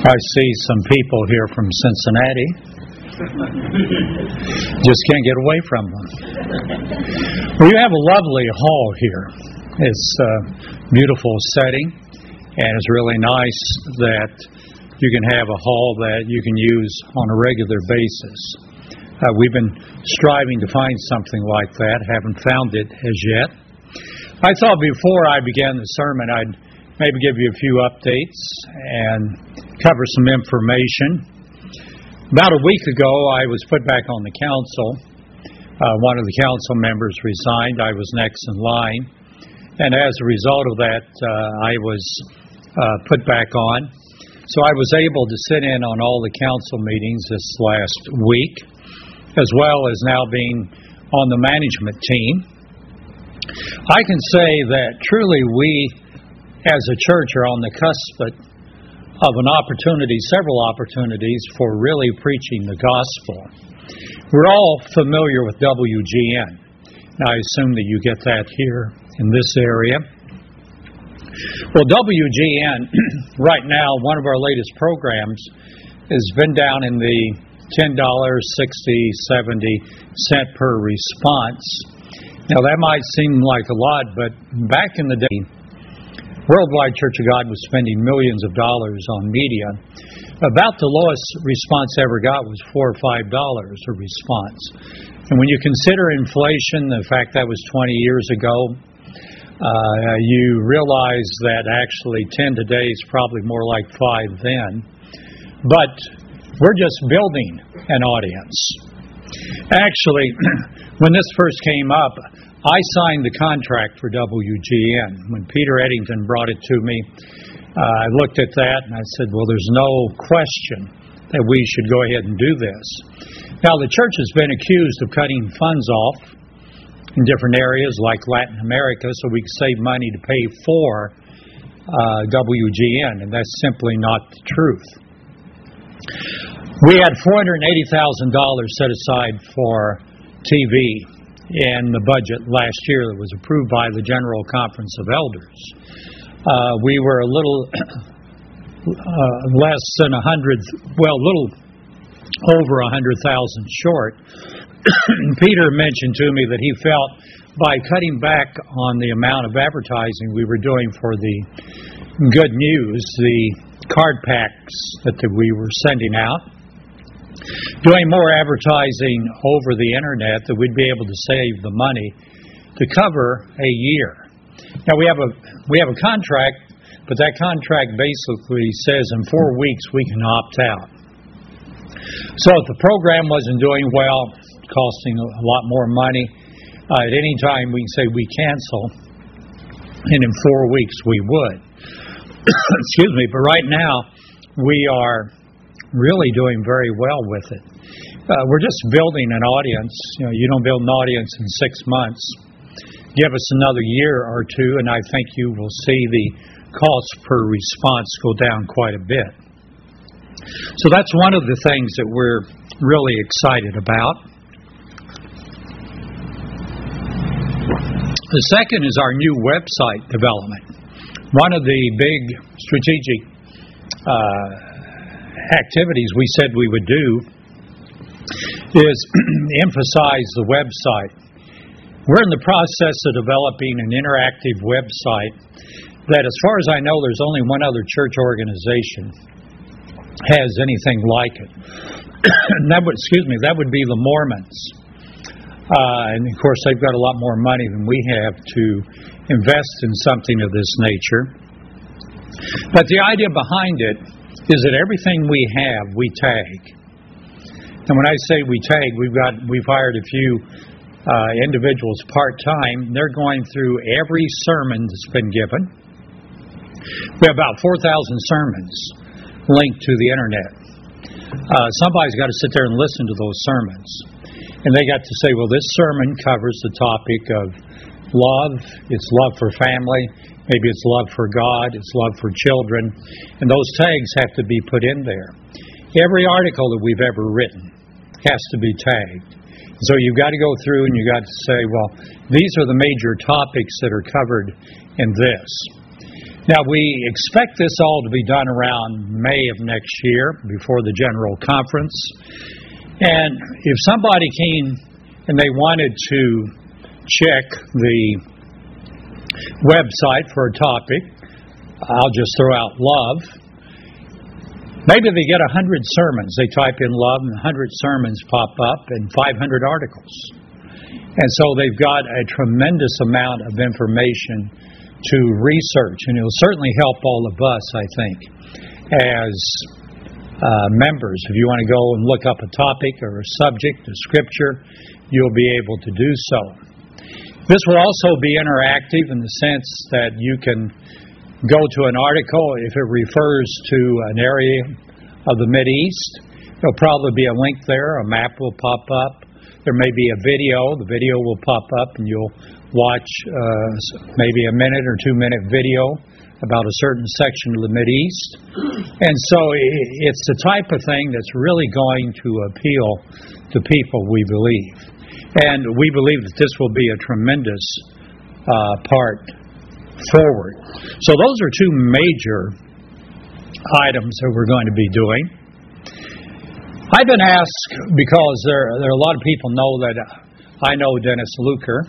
I see some people here from Cincinnati. Just can't get away from them. Well, you have a lovely hall here. It's a beautiful setting, and it's really nice that you can have a hall that you can use on a regular basis. We've been striving to find something like that, haven't found it as yet. I thought before I began the sermon I'd maybe give you a few updates and cover some information. About a week ago, I was put back on the council. One of the council members resigned. I was next in line. And as a result of that, I was put back on. So I was able to sit in on all the council meetings this last week, as well as now being on the management team. I can say that truly we, as a church, are on the cusp of an opportunity, several opportunities for really preaching the gospel. We're all familiar with WGN. Now, I assume that you get that here in this area. Well, WGN, right now, one of our latest programs has been down in the $10, 60, 70 cent per response. Now, that might seem like a lot, but back in the day, Worldwide Church of God was spending millions of dollars on media. About the lowest response ever got was $4 or $5 a response. And when you consider inflation, the fact that was 20 years ago, you realize that actually 10 today is probably more like 5 then. But we're just building an audience. Actually, when this first came up, I signed the contract for WGN. When Peter Eddington brought it to me, I looked at that and I said, well, there's no question that we should go ahead and do this. Now, the church has been accused of cutting funds off in different areas like Latin America so we can save money to pay for WGN, and that's simply not the truth. We had $480,000 set aside for TV in the budget last year that was approved by the General Conference of Elders. We were a little less than a little over 100,000 short. Peter mentioned to me that he felt by cutting back on the amount of advertising we were doing for the good news, the card packs that we were sending out, doing more advertising over the internet, that we'd be able to save the money to cover a year. Now we have a contract, but that contract basically says in 4 weeks we can opt out. So if the program wasn't doing well, costing a lot more money, at any time we can say we cancel, and in 4 weeks we would. Excuse me, but right now we are really doing very well with it. We're just building an audience. You don't build an audience in 6 months. Give us another year or two, and I think you will see the cost per response go down quite a bit. So that's one of the things that we're really excited about. The second is our new website development. One of the big strategic activities we said we would do is emphasize the website. We're in the process of developing an interactive website that, as far as I know, there's only one other church organization has anything like it. That would be the Mormons. And of course, they've got a lot more money than we have to invest in something of this nature. But the idea behind it is that everything we have, we tag. And when I say we tag, we've hired a few individuals part-time. They're going through every sermon that's been given. We have about 4,000 sermons linked to the internet. Somebody's got to sit there and listen to those sermons. And they got to say, well, this sermon covers the topic of love, it's love for family, maybe it's love for God, it's love for children, and those tags have to be put in there. Every article that we've ever written has to be tagged. So you've got to go through and you've got to say, well, these are the major topics that are covered in this. Now, we expect this all to be done around May of next year, before the General Conference. And if somebody came and they wanted to check the website for a topic, I'll just throw out love. Maybe they get 100 sermons. They type in love and 100 sermons pop up and 500 articles. And so they've got a tremendous amount of information to research. And it will certainly help all of us, I think, as members. If you want to go and look up a topic or a subject, a scripture, you'll be able to do so. This will also be interactive in the sense that you can go to an article. If it refers to an area of the Mideast, there'll probably be a link there. A map will pop up. There may be a video. The video will pop up and you'll watch maybe a minute or 2 minute video about a certain section of the Mideast. And so it's the type of thing that's really going to appeal to people, we believe. And we believe that this will be a tremendous part forward. So those are two major items that we're going to be doing. I've been asked, because there are a lot of people know that I know Dennis Luker.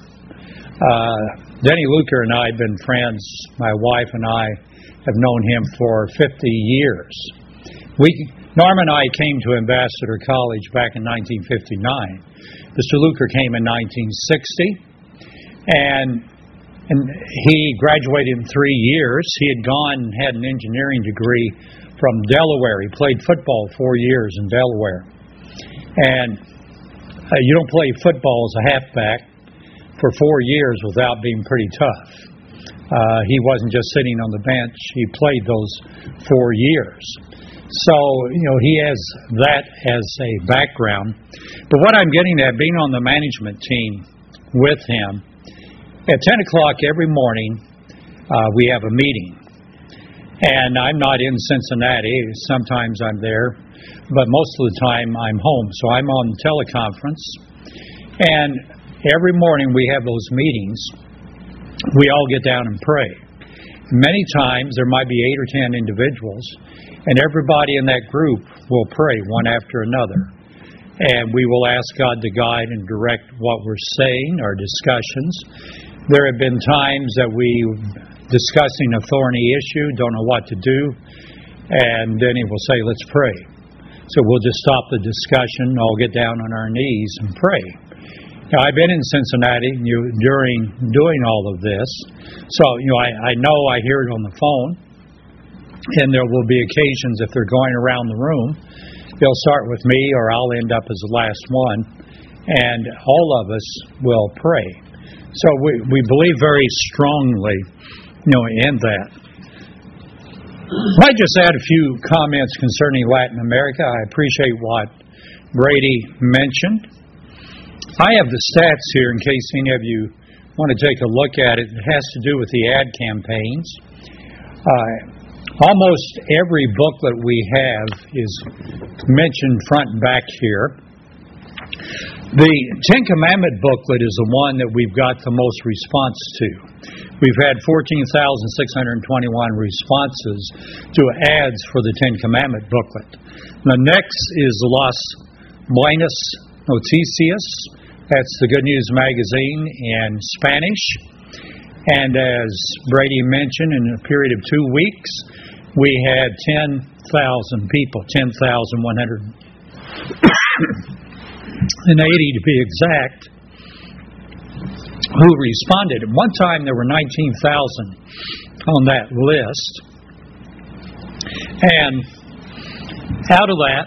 Denny Luker and I have been friends. My wife and I have known him for 50 years. Norm and I came to Ambassador College back in 1959. Mr. Luker came in 1960, and he graduated in 3 years. He had gone and had an engineering degree from Delaware. He played football 4 years in Delaware. And you don't play football as a halfback for 4 years without being pretty tough. He wasn't just sitting on the bench. He played those 4 years. So, he has that as a background. But what I'm getting at, being on the management team with him, at 10 o'clock every morning, we have a meeting. And I'm not in Cincinnati. Sometimes I'm there. But most of the time I'm home. So I'm on teleconference. And every morning we have those meetings. We all get down and pray. Many times there might be 8 or 10 individuals. And everybody in that group will pray one after another. And we will ask God to guide and direct what we're saying, our discussions. There have been times that we discussing a thorny issue, don't know what to do, and then he will say, let's pray. So we'll just stop the discussion, all get down on our knees and pray. Now, I've been in Cincinnati during doing all of this, so I know I hear it on the phone, and there will be occasions if they're going around the room, they'll start with me or I'll end up as the last one, and all of us will pray. So we believe very strongly, in that. I might just add a few comments concerning Latin America. I appreciate what Brady mentioned. I have the stats here in case any of you want to take a look at it. It has to do with the ad campaigns. Almost every booklet we have is mentioned front and back here. The Ten Commandment booklet is the one that we've got the most response to. We've had 14,621 responses to ads for the Ten Commandment booklet. The next is the Las Buenas Noticias. That's the Good News magazine in Spanish. And as Brady mentioned, in a period of 2 weeks, we had 10,000 people, 10,180 to be exact, who responded. At one time, there were 19,000 on that list. And out of that,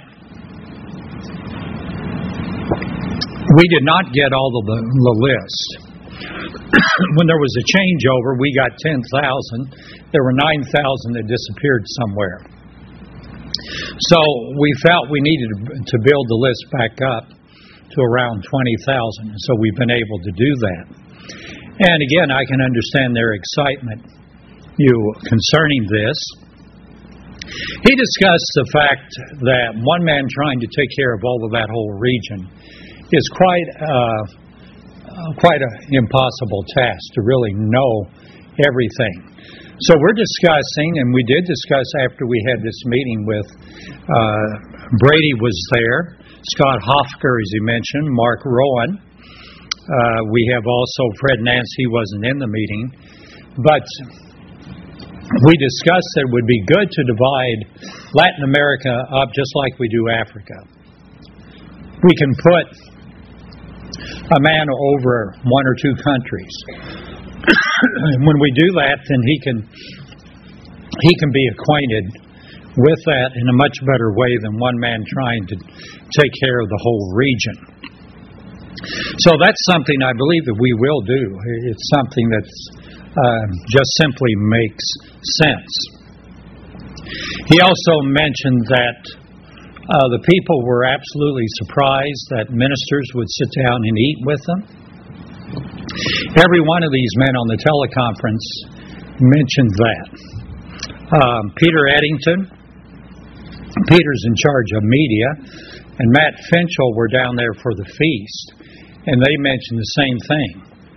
we did not get all of the list. When there was a changeover, we got 10,000. There were 9,000 that disappeared somewhere. So we felt we needed to build the list back up to around 20,000. So we've been able to do that. And again, I can understand their excitement concerning this. He discussed the fact that one man trying to take care of all of that whole region is quite an impossible task to really know everything. So we're discussing, and we did discuss after we had this meeting with Brady was there, Scott Hofker, as you mentioned, Mark Rowan. We have also Fred Nance. He wasn't in the meeting. But we discussed that it would be good to divide Latin America up just like we do Africa. We can put a man over one or two countries. When we do that, then he can be acquainted with that in a much better way than one man trying to take care of the whole region. So that's something I believe that we will do. It's something that just simply makes sense. He also mentioned that the people were absolutely surprised that ministers would sit down and eat with them. Every one of these men on the teleconference mentioned that. Peter Eddington, Peter's in charge of media, and Matt Finchel were down there for the feast, and they mentioned the same thing.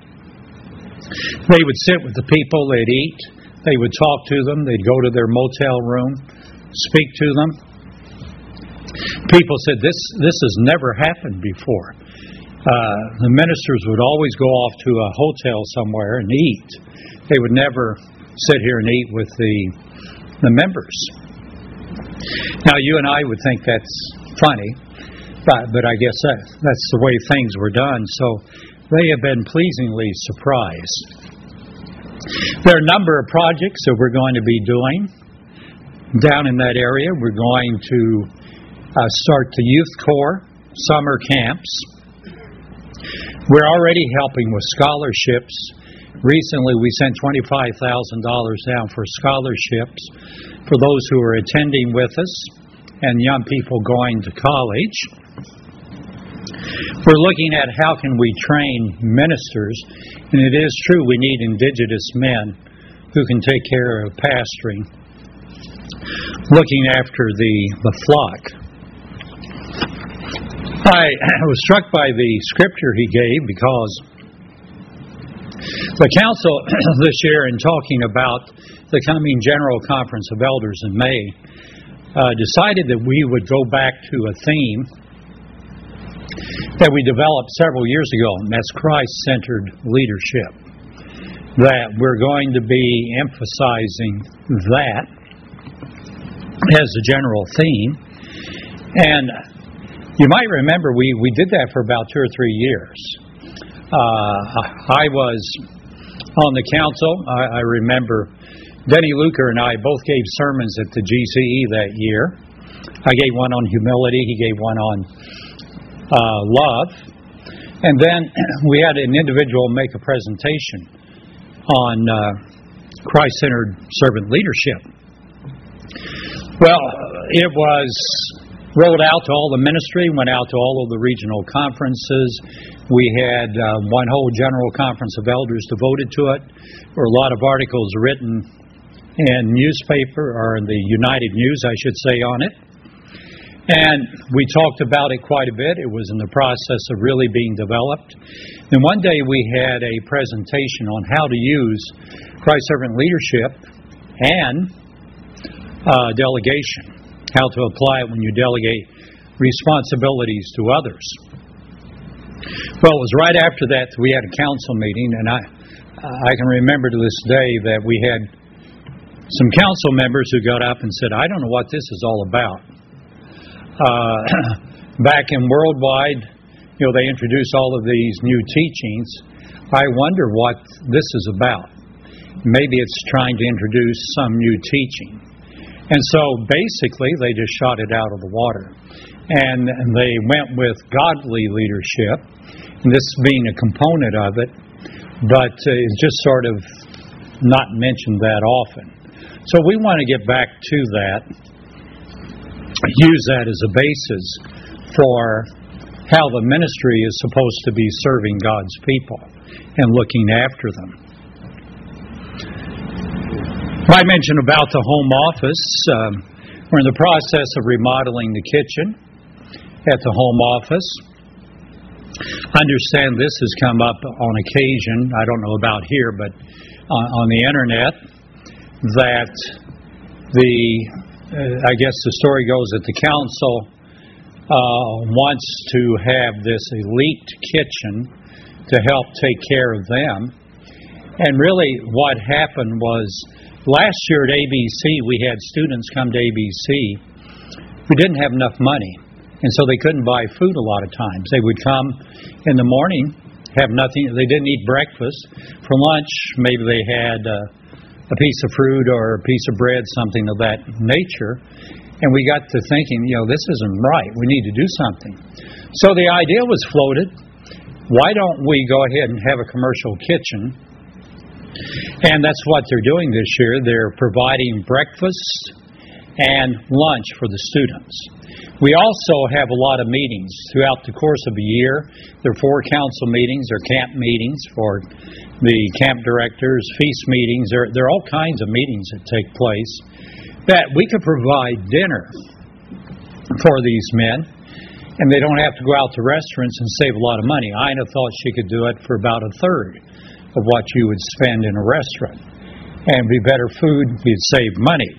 They would sit with the people, they'd eat, they would talk to them, they'd go to their motel room, speak to them. People said, this has never happened before. The ministers would always go off to a hotel somewhere and eat. They would never sit here and eat with the members. Now, you and I would think that's funny, but I guess that's the way things were done. So they have been pleasingly surprised. There are a number of projects that we're going to be doing down in that area. We're going to start the Youth Corps summer camps. We're already helping with scholarships. Recently, we sent $25,000 down for scholarships for those who are attending with us and young people going to college. We're looking at how can we train ministers, and it is true we need indigenous men who can take care of pastoring, looking after the flock. I was struck by the scripture he gave because the council this year, in talking about the coming General Conference of Elders in May, decided that we would go back to a theme that we developed several years ago, and that's Christ-centered leadership. That we're going to be emphasizing that as a general theme. And you might remember we did that for about 2 or 3 years. I was on the council. I remember Denny Luker and I both gave sermons at the GCE that year. I gave one on humility. He gave one on love. And then we had an individual make a presentation on Christ-centered servant leadership. Well, it was rolled out to all the ministry, went out to all of the regional conferences. We had one whole General Conference of Elders devoted to it. There were a lot of articles written in newspaper, or in the United News, I should say, on it. And we talked about it quite a bit. It was in the process of really being developed. And one day we had a presentation on how to use Christ-servant leadership and delegation, how to apply it when you delegate responsibilities to others. Well, it was right after that we had a council meeting, and I can remember to this day that we had some council members who got up and said, I don't know what this is all about. Back in Worldwide, they introduced all of these new teachings. I wonder what this is about. Maybe it's trying to introduce some new teaching. And so basically they just shot it out of the water. And they went with godly leadership, and this being a component of it, but it's just sort of not mentioned that often. So we want to get back to that, use that as a basis for how the ministry is supposed to be serving God's people and looking after them. I mentioned about the home office. We're in the process of remodeling the kitchen at the home office. I understand this has come up on occasion. I don't know about here, but on the internet. that I guess the story goes that the council wants to have this elite kitchen to help take care of them. And really what happened was last year at ABC, we had students come to ABC who didn't have enough money, and so they couldn't buy food a lot of times. They would come in the morning, have nothing, they didn't eat breakfast. For lunch, maybe they had a piece of fruit or a piece of bread, something of that nature. And we got to thinking, this isn't right. We need to do something. So the idea was floated, why don't we go ahead and have a commercial kitchen? And that's what they're doing this year. They're providing breakfast and lunch for the students. We also have a lot of meetings throughout the course of a year. There are 4 council meetings, or camp meetings for the camp directors, feast meetings. There are all kinds of meetings that take place that we could provide dinner for these men, and they don't have to go out to restaurants and save a lot of money. Ina thought she could do it for about a third of what you would spend in a restaurant. And it'd be better food, you'd save money.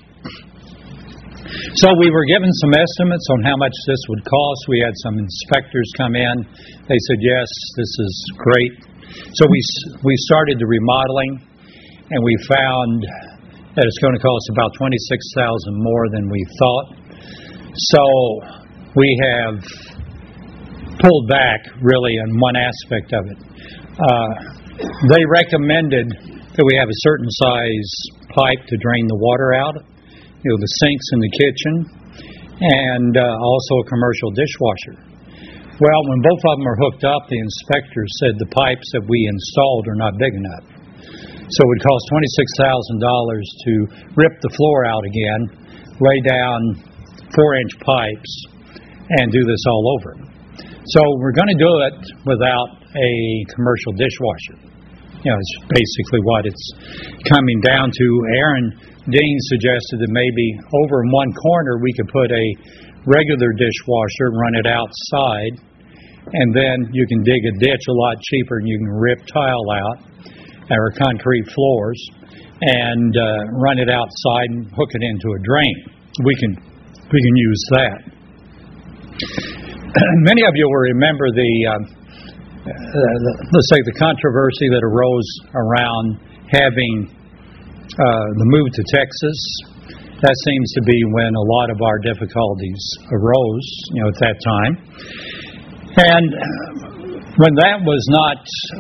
So we were given some estimates on how much this would cost. We had some inspectors come in. They said, yes, this is great. So we started the remodeling, and we found that it's going to cost about $26,000 more than we thought. So we have pulled back, really, on one aspect of it. They recommended that we have a certain size pipe to drain the water out, the sinks in the kitchen, and also a commercial dishwasher. Well, when both of them are hooked up, the inspector said the pipes that we installed are not big enough. So it would cost $26,000 to rip the floor out again, lay down 4-inch pipes, and do this all over. So we're going to do it without a commercial dishwasher. It's basically what it's coming down to. Aaron Dean suggested that maybe over in one corner we could put a regular dishwasher, run it outside, and then you can dig a ditch a lot cheaper, and you can rip tile out, or concrete floors, and run it outside and hook it into a drain. We can use that. Many of you will remember let's say the controversy that arose around having the move to Texas. That seems to be when a lot of our difficulties arose, at that time. And when that was not,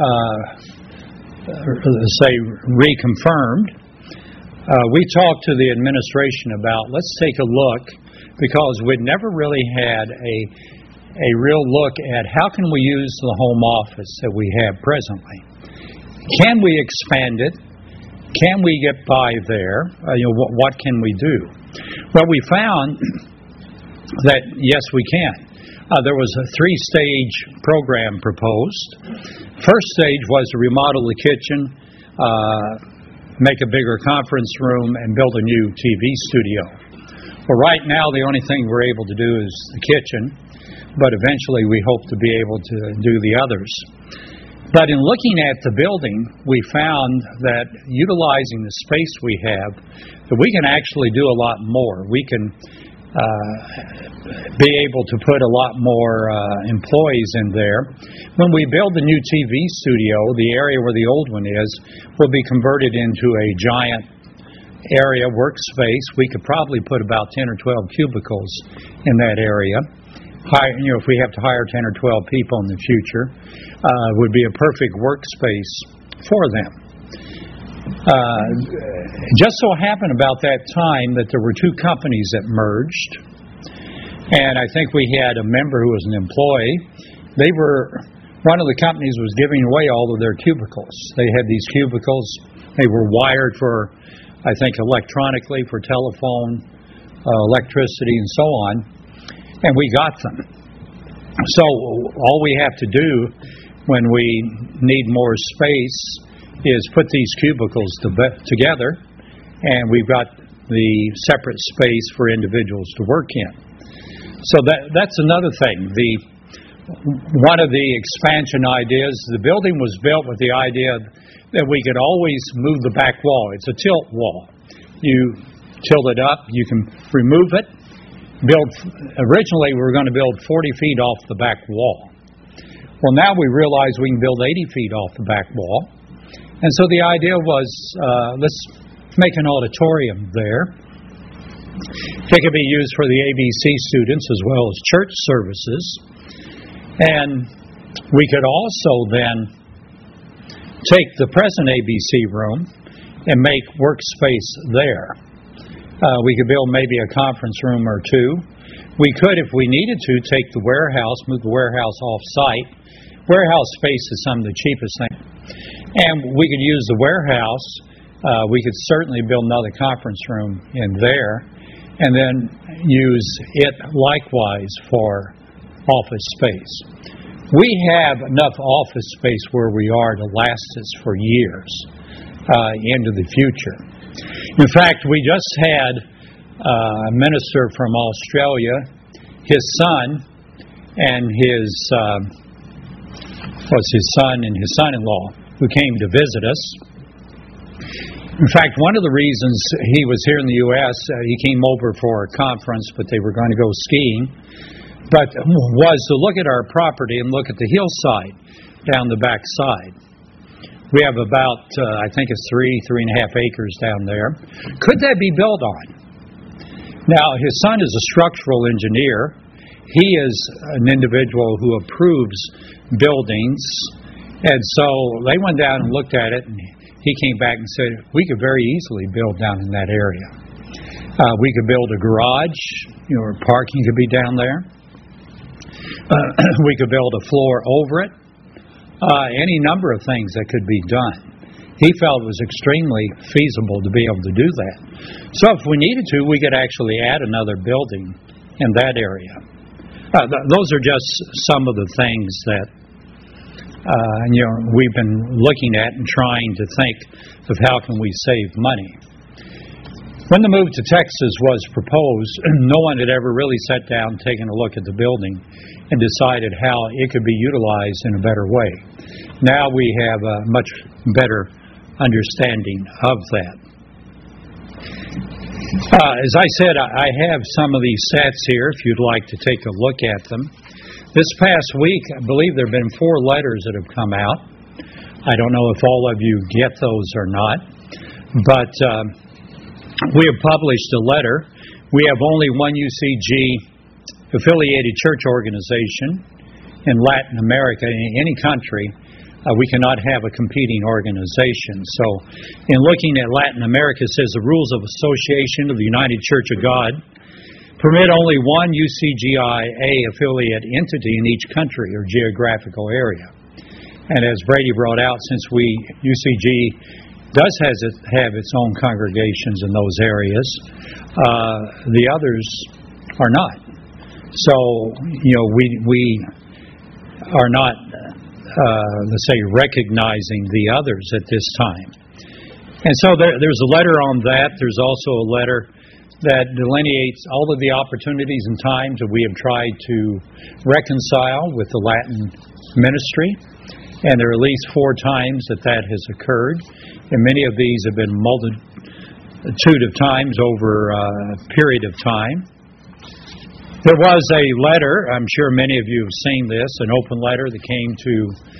say, reconfirmed, we talked to the administration about, let's take a look, because we'd never really had a real look at how can we use the home office that we have presently. Can we expand it? Can we get by there? What can we do? Well, we found that, yes, we can. There was a 3-stage program proposed. First stage was to remodel the kitchen, make a bigger conference room, and build a new TV studio. Well, right now, the only thing we're able to do is the kitchen, but eventually we hope to be able to do the others. But in looking at the building, we found that utilizing the space we have, that we can actually do a lot more. We can be able to put a lot more employees in there. When we build the new TV studio, the area where the old one is will be converted into a giant area workspace. We could probably put about 10 or 12 cubicles in that area. If we have to hire 10 or 12 people in the future, would be a perfect workspace for them. Just so happened about that time that there were 2 companies that merged, and I think we had a member who was an employee. One of the companies was giving away all of their cubicles. They had these cubicles. They were wired for, I think, electronically for telephone, electricity, and so on. And we got them. So all we have to do when we need more space is put these cubicles together, and we've got the separate space for individuals to work in. So that's another thing. One of the expansion ideas, the building was built with the idea that we could always move the back wall. It's a tilt wall. you tilt it up, you can remove it. Originally, we were going to build 40 feet off the back wall. Well, now we realize we can build 80 feet off the back wall. And so the idea was, let's make an auditorium there. It could be used for the ABC students as well as church services. And we could also then take the present ABC room and make workspace there. We could build maybe a conference room or two. We could, if we needed to, take the warehouse, move the warehouse off-site. Warehouse space is some of the cheapest thing. And we could use the warehouse. We could certainly build another conference room in there and then use it likewise for office space. We have enough office space where we are to last us for years into the future. In fact, we just had a minister from Australia, his son, and his son-in-law, who came to visit us. In fact, one of the reasons he was here in the U.S., he came over for a conference, but they were going to go skiing, but was to look at our property and look at the hillside down the back side. We have about, I think it's 3.5 acres down there. Could that be built on? Now, his son is a structural engineer. He is an individual who approves buildings. And so they went down and looked at it, and he came back and said, we could very easily build down in that area. We could build a garage, or parking could be down there. We could build a floor over it. Any number of things that could be done. He felt it was extremely feasible to be able to do that. So if we needed to, we could actually add another building in that area. Those are just some of the things that we've been looking at and trying to think of how can we save money. When the move to Texas was proposed, no one had ever really sat down, taken a look at the building, and decided how it could be utilized in a better way. Now we have a much better understanding of that. As I said, I have some of these stats here if you'd like to take a look at them. This past week, I believe there have been 4 letters that have come out. I don't know if all of you get those or not, but we have published a letter. We have only one UCG affiliated church organization in Latin America. In any country, we cannot have a competing organization. So in looking at Latin America, it says the rules of association of the United Church of God permit only one UCGIA affiliate entity in each country or geographical area. And as Brady brought out, since UCG does have its own congregations in those areas, the others are not. So, we are not, let's say, recognizing the others at this time. And so there's a letter on that. There's also a letter that delineates all of the opportunities and times that we have tried to reconcile with the Latin ministry. And there are at least 4 times that has occurred. And many of these have been multitude of times over a period of time. There was a letter, I'm sure many of you have seen this, an open letter that came to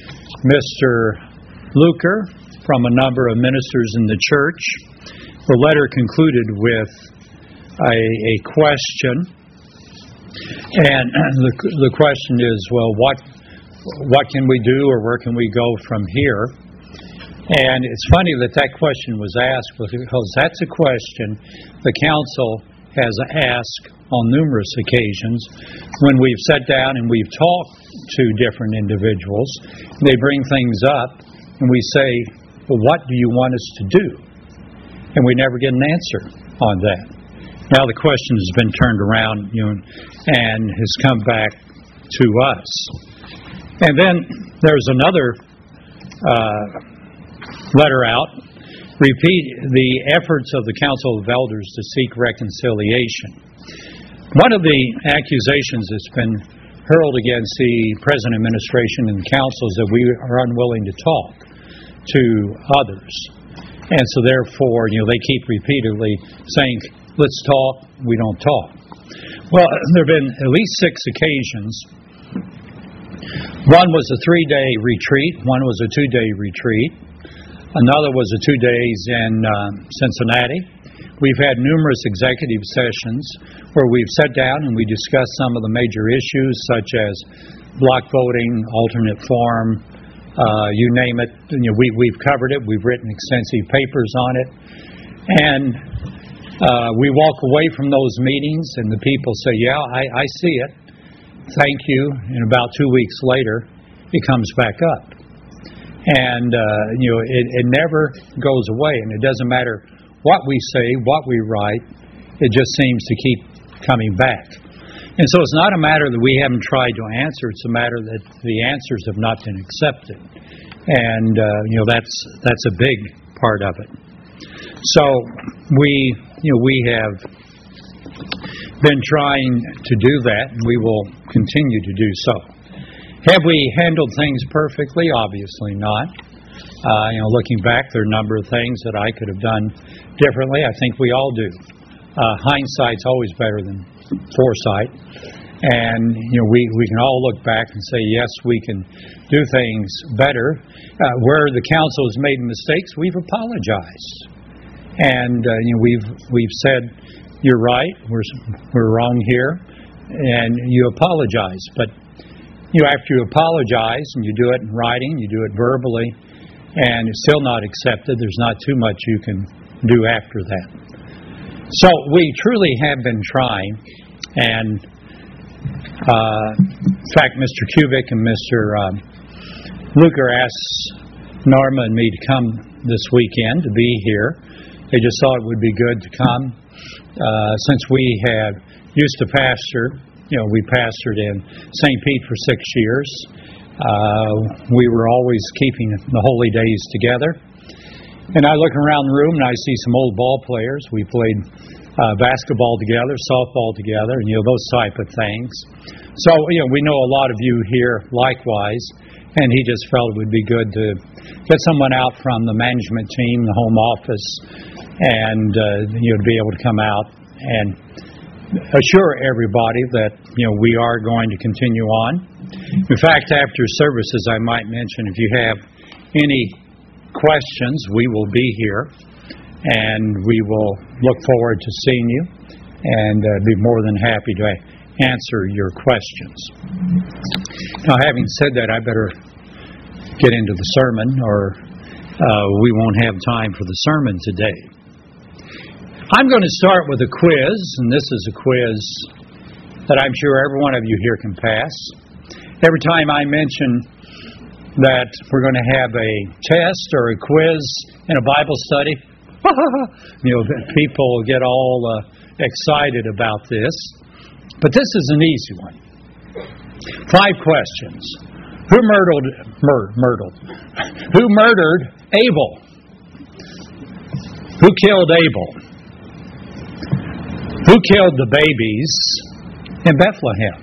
Mr. Luker from a number of ministers in the church. The letter concluded with a question, and the question is, well, what can we do, or where can we go from here? And it's funny that question was asked, because that's a question the council has asked on numerous occasions when we've sat down and we've talked to different individuals. They bring things up, and we say, well, what do you want us to do? And we never get an answer on that. Now the question has been turned around, and has come back to us. And then there's another letter out, repeat the efforts of the Council of Elders to seek reconciliation. One of the accusations that's been hurled against the present administration and council is that we are unwilling to talk to others. And so therefore, they keep repeatedly saying, let's talk, we don't talk. Well, there have been at least 6 occasions. One was a 3-day retreat. One was a 2-day retreat. Another was a 2 days in Cincinnati. We've had numerous executive sessions where we've sat down and we discussed some of the major issues such as block voting, alternate form, you name it. We've covered it. We've written extensive papers on it. And we walk away from those meetings and the people say, yeah, I see it. Thank you. And about 2 weeks later, it comes back up. And, it never goes away. And it doesn't matter what we say, what we write, it just seems to keep coming back. And so it's not a matter that we haven't tried to answer, it's a matter that the answers have not been accepted. And, that's a big part of it. So we have been trying to do that, and we will continue to do so. Have we handled things perfectly? Obviously not. Looking back, there are a number of things that I could have done differently. I think we all do. Hindsight's always better than foresight. And, we can all look back and say, yes, we can do things better. Where the council has made mistakes, we've apologized. And, we've said, you're right, we're wrong here, and you apologize. But, after you apologize and you do it in writing, you do it verbally, and it's still not accepted, there's not too much you can do after that. So we truly have been trying, and in fact, Mr. Kubik and Mr. Luker asked Norma and me to come this weekend to be here. They just thought it would be good to come. Since we have used to pastor, we pastored in St. Pete for 6 years. We were always keeping the holy days together. And I look around the room and I see some old ball players. We played basketball together, softball together, and those type of things. So, we know a lot of you here likewise, and he just felt it would be good to get someone out from the management team, the home office, and to be able to come out and assure everybody that we are going to continue on. In fact, after services, I might mention if you have any questions, we will be here, and we will look forward to seeing you, and be more than happy to answer your questions. Now, having said that, I better get into the sermon, or we won't have time for the sermon today. I'm going to start with a quiz, and this is a quiz that I'm sure every one of you here can pass. Every time I mention that we're going to have a test or a quiz in a Bible study, people get all excited about this. But this is an easy one. 5 questions. Who murdered Abel? Who killed Abel? Who killed the babies in Bethlehem?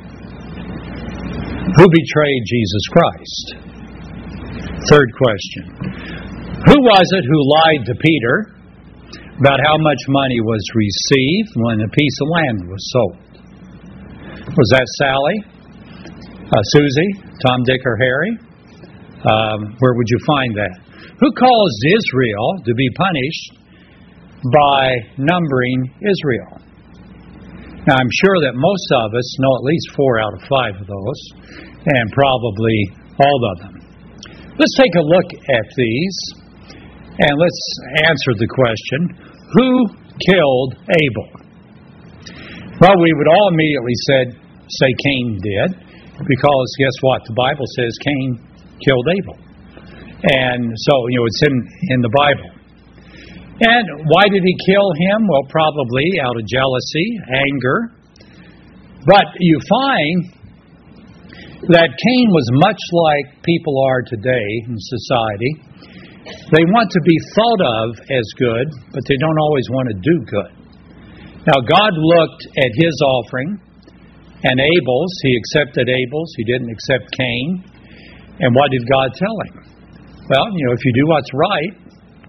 Who betrayed Jesus Christ? 3rd question. Who was it who lied to Peter about how much money was received when a piece of land was sold? Was that Sally? Susie? Tom, Dick, or Harry? Where would you find that? Who caused Israel to be punished by numbering Israel? Now, I'm sure that most of us know at least 4 out of 5 of those, and probably all of them. Let's take a look at these, and let's answer the question, who killed Abel? Well, we would all immediately say Cain did, because guess what? The Bible says Cain killed Abel. And so, it's in the Bible. And why did he kill him? Well, probably out of jealousy, anger. But you find that Cain was much like people are today in society. They want to be thought of as good, but they don't always want to do good. Now, God looked at his offering and Abel's. He accepted Abel's. He didn't accept Cain. And what did God tell him? Well, if you do what's right,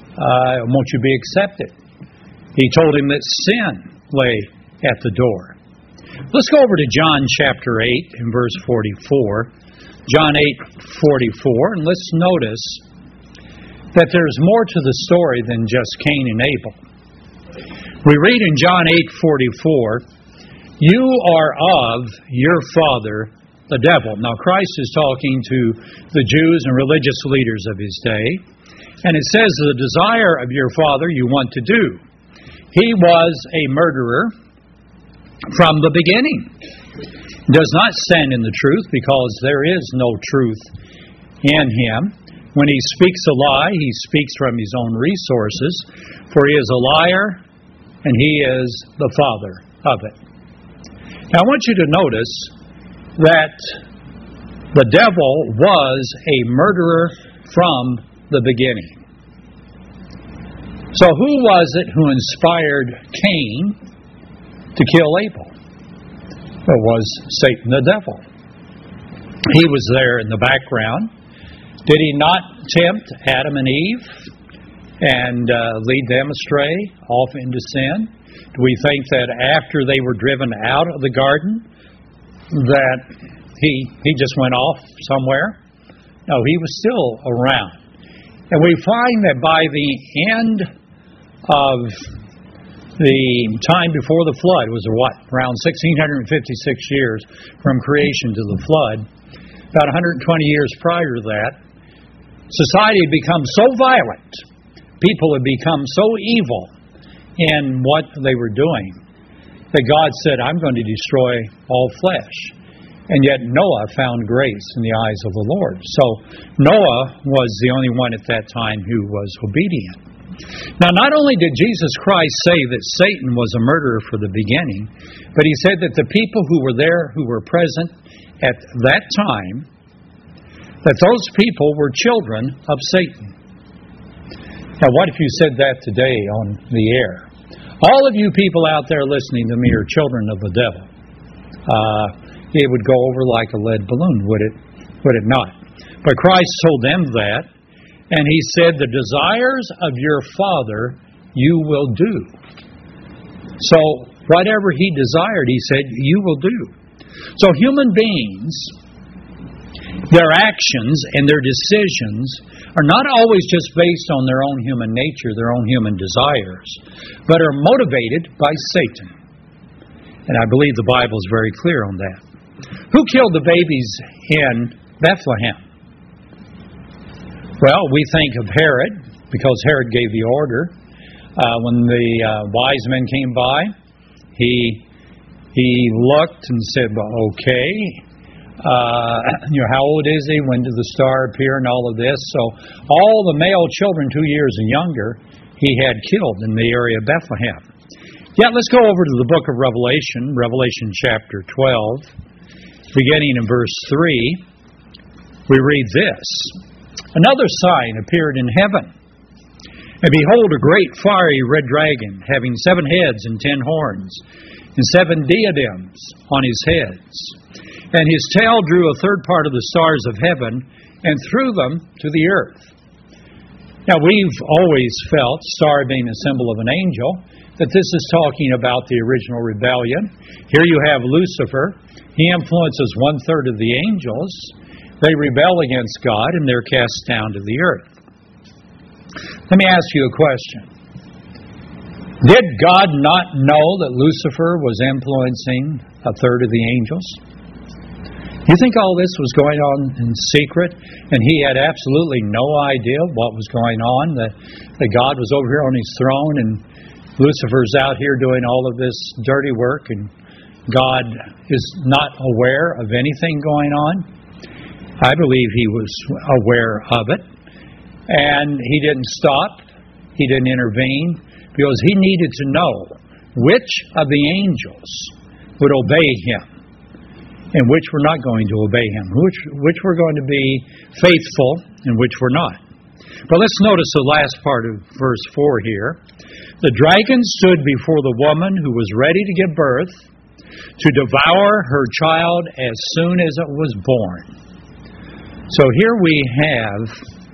won't you be accepted? He told him that sin lay at the door. Let's go over to John chapter 8 and verse 44. John 8:44, and let's notice that there's more to the story than just Cain and Abel. We read in John 8:44, "You are of your father, the devil." Now Christ is talking to the Jews and religious leaders of his day, and it says, "The desire of your father you want to do." He was a murderer from the beginning. Does not stand in the truth because there is no truth in him. When he speaks a lie, he speaks from his own resources, for he is a liar and he is the father of it. Now I want you to notice that the devil was a murderer from the beginning. So who was it who inspired Cain to kill Abel? It was Satan the devil. He was there in the background. Did he not tempt Adam and Eve and lead them astray off into sin? Do we think that after they were driven out of the garden that he just went off somewhere? No, he was still around. And we find that by the end of the time before the flood, was around 1656 years from creation to the flood. About 120 years prior to that, society had become so violent, people had become so evil in what they were doing, that God said, "I'm going to destroy all flesh." And yet Noah found grace in the eyes of the Lord. So Noah was the only one at that time who was obedient. Now, not only did Jesus Christ say that Satan was a murderer for the beginning, but he said that the people who were there, who were present at that time, that those people were children of Satan. Now, what if you said that today on the air? All of you people out there listening to me are children of the devil. It would go over like a lead balloon, would it not? But Christ told them that. And he said, "The desires of your father you will do." So whatever he desired, he said, you will do. So human beings, their actions and their decisions are not always just based on their own human nature, their own human desires, but are motivated by Satan. And I believe the Bible is very clear on that. Who killed the babies in Bethlehem? Well, we think of Herod, because Herod gave the order. When the wise men came by, he looked and said, "Well, okay, how old is he? When did the star appear?" and all of this. So all the male children 2 years and younger, he had killed in the area of Bethlehem. Yeah, let's go over to the book of Revelation, Revelation chapter 12, beginning in verse 3. We read this. "Another sign appeared in heaven, and behold, a great fiery red dragon, having 7 heads and 10 horns, and 7 diadems on his heads. And his tail drew a third part of the stars of heaven, and threw them to the earth." Now, we've always felt, star being a symbol of an angel, that this is talking about the original rebellion. Here you have Lucifer. He influences 1/3 of the angels. They rebel against God, and they're cast down to the earth. Let me ask you a question. Did God not know that Lucifer was influencing 1/3 of the angels? You think all this was going on in secret, and he had absolutely no idea what was going on, that God was over here on his throne, and Lucifer's out here doing all of this dirty work, and God is not aware of anything going on? I believe he was aware of it, and he didn't stop, he didn't intervene, because he needed to know which of the angels would obey him and which were not going to obey him, which were going to be faithful and which were not. But let's notice the last part of verse 4 here. "The dragon stood before the woman who was ready to give birth, to devour her child as soon as it was born." So here we have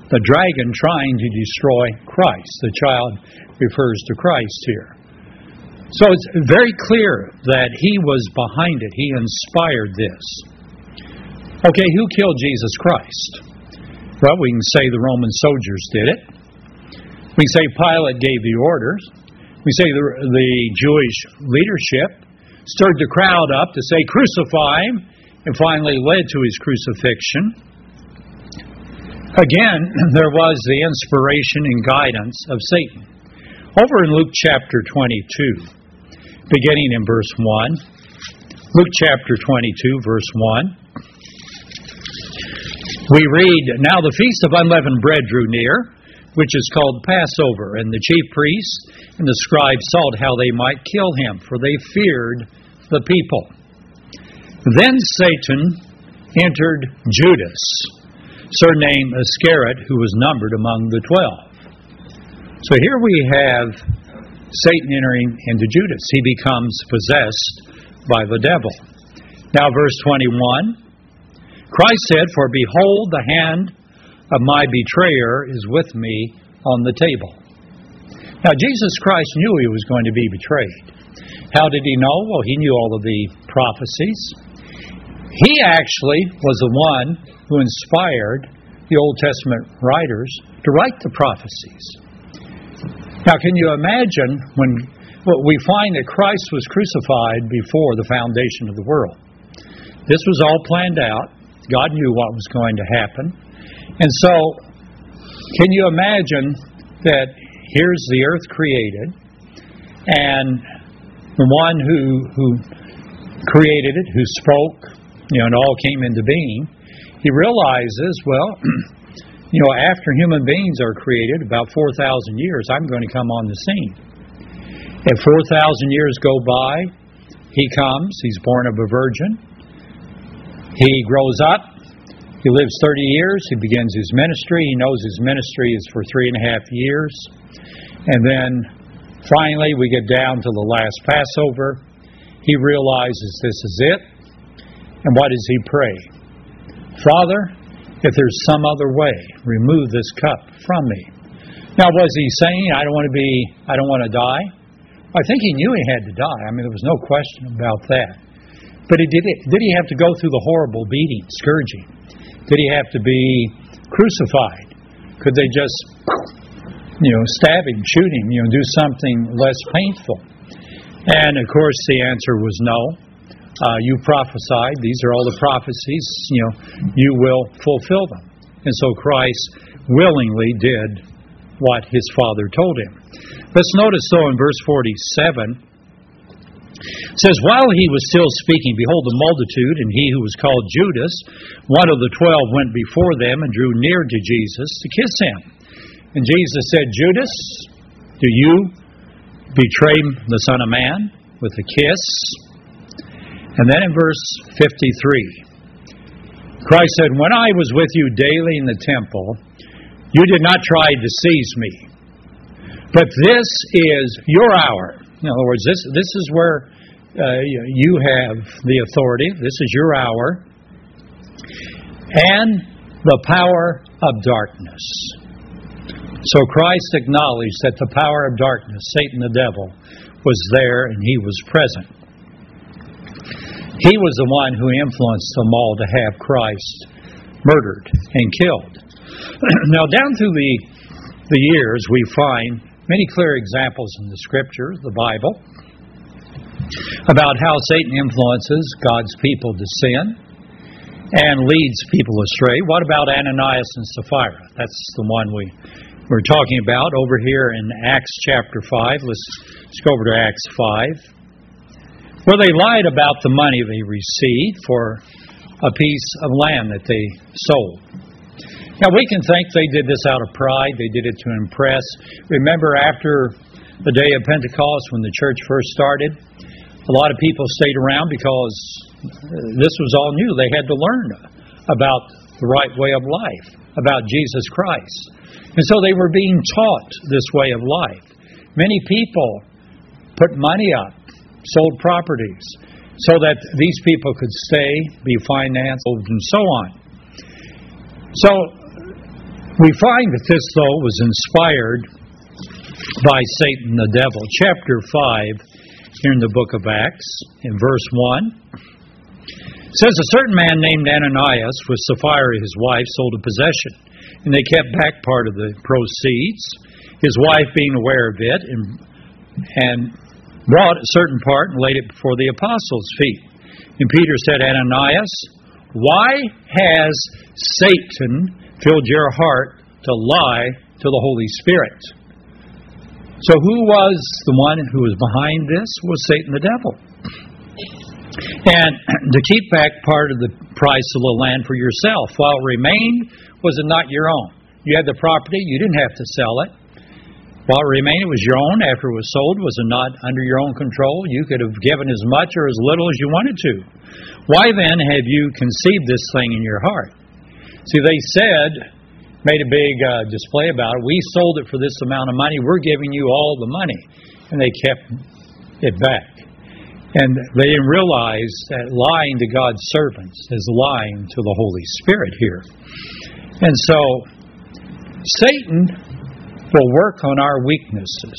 the dragon trying to destroy Christ. The child refers to Christ here. So it's very clear that he was behind it. He inspired this. Okay, who killed Jesus Christ? Well, we can say the Roman soldiers did it. We can say Pilate gave the orders. We say the Jewish leadership stirred the crowd up to say, crucify him, and finally led to his crucifixion. Again, there was the inspiration and guidance of Satan. Over in Luke chapter 22, beginning in verse 1, Luke chapter 22, verse 1, we read, Now the feast of unleavened bread drew near, which is called Passover, and the chief priests and the scribes sought how they might kill him, for they feared the people. Then Satan entered Judas, surnamed Iscariot, who was numbered among the 12. So here we have Satan entering into Judas. He becomes possessed by the devil. Now verse 21, Christ said, For behold, the hand of my betrayer is with me on the table. Now Jesus Christ knew he was going to be betrayed. How did he know? Well, he knew all of the prophecies. He actually was the one who inspired the Old Testament writers to write the prophecies. Now, can you imagine when we find that Christ was crucified before the foundation of the world? This was all planned out. God knew what was going to happen. And so, can you imagine that here's the earth created, and the one who created it, who spoke, and all came into being, he realizes, well, after human beings are created, about 4,000 years, I'm going to come on the scene. If 4,000 years go by, he comes, he's born of a virgin, he grows up, he lives 30 years, he begins his ministry, he knows his ministry is for 3.5 years, and then finally we get down to the last Passover. He realizes this is it, and what does he pray? Father, if there's some other way, remove this cup from me. Now, was he saying, I don't want to die? I think he knew he had to die. I mean, there was no question about that. But did he have to go through the horrible beating, scourging? Did he have to be crucified? Could they just, stab him, shoot him, do something less painful? And, of course, the answer was no. You prophesied. These are all the prophecies. You will fulfill them. And so Christ willingly did what his Father told him. Let's notice, though, in verse 47, it says, While he was still speaking, behold, the multitude, and he who was called Judas, one of the 12, went before them and drew near to Jesus to kiss him. And Jesus said, Judas, do you betray the Son of Man with a kiss? And then in verse 53, Christ said, When I was with you daily in the temple, you did not try to seize me. But this is your hour. In other words, this is where you have the authority. This is your hour. And the power of darkness. So Christ acknowledged that the power of darkness, Satan the devil, was there and he was present. He was the one who influenced them all to have Christ murdered and killed. Now, down through the years, we find many clear examples in the Scriptures, the Bible, about how Satan influences God's people to sin and leads people astray. What about Ananias and Sapphira? That's the one we're talking about over here in Acts chapter 5. Let's go over to Acts 5. Where they lied about the money they received for a piece of land that they sold. Now, we can think they did this out of pride. They did it to impress. Remember, after the day of Pentecost, when the church first started, a lot of people stayed around because this was all new. They had to learn about the right way of life, about Jesus Christ. And so they were being taught this way of life. Many people put money up, sold properties, so that these people could stay, be financed, and so on. So We find that this, though, was inspired by Satan the devil. Chapter 5, here in the book of Acts, in verse 1, it says, a certain man named Ananias with Sapphira his wife sold a possession, and they kept back part of the proceeds, his wife being aware of it, and brought a certain part and laid it before the apostles' feet. And Peter said, Ananias, why has Satan filled your heart to lie to the Holy Spirit? So who was the one who was behind this? Was Satan the devil. And to keep back part of the price of the land for yourself, while it remained, was it not your own? You had the property, you didn't have to sell it. While it remained, it was your own. After it was sold, was it not under your own control? You could have given as much or as little as you wanted to. Why then have you conceived this thing in your heart? See, they made a big display about it. We sold it for this amount of money. We're giving you all the money. And they kept it back. And they didn't realize that lying to God's servants is lying to the Holy Spirit here. And so, Satan will work on our weaknesses.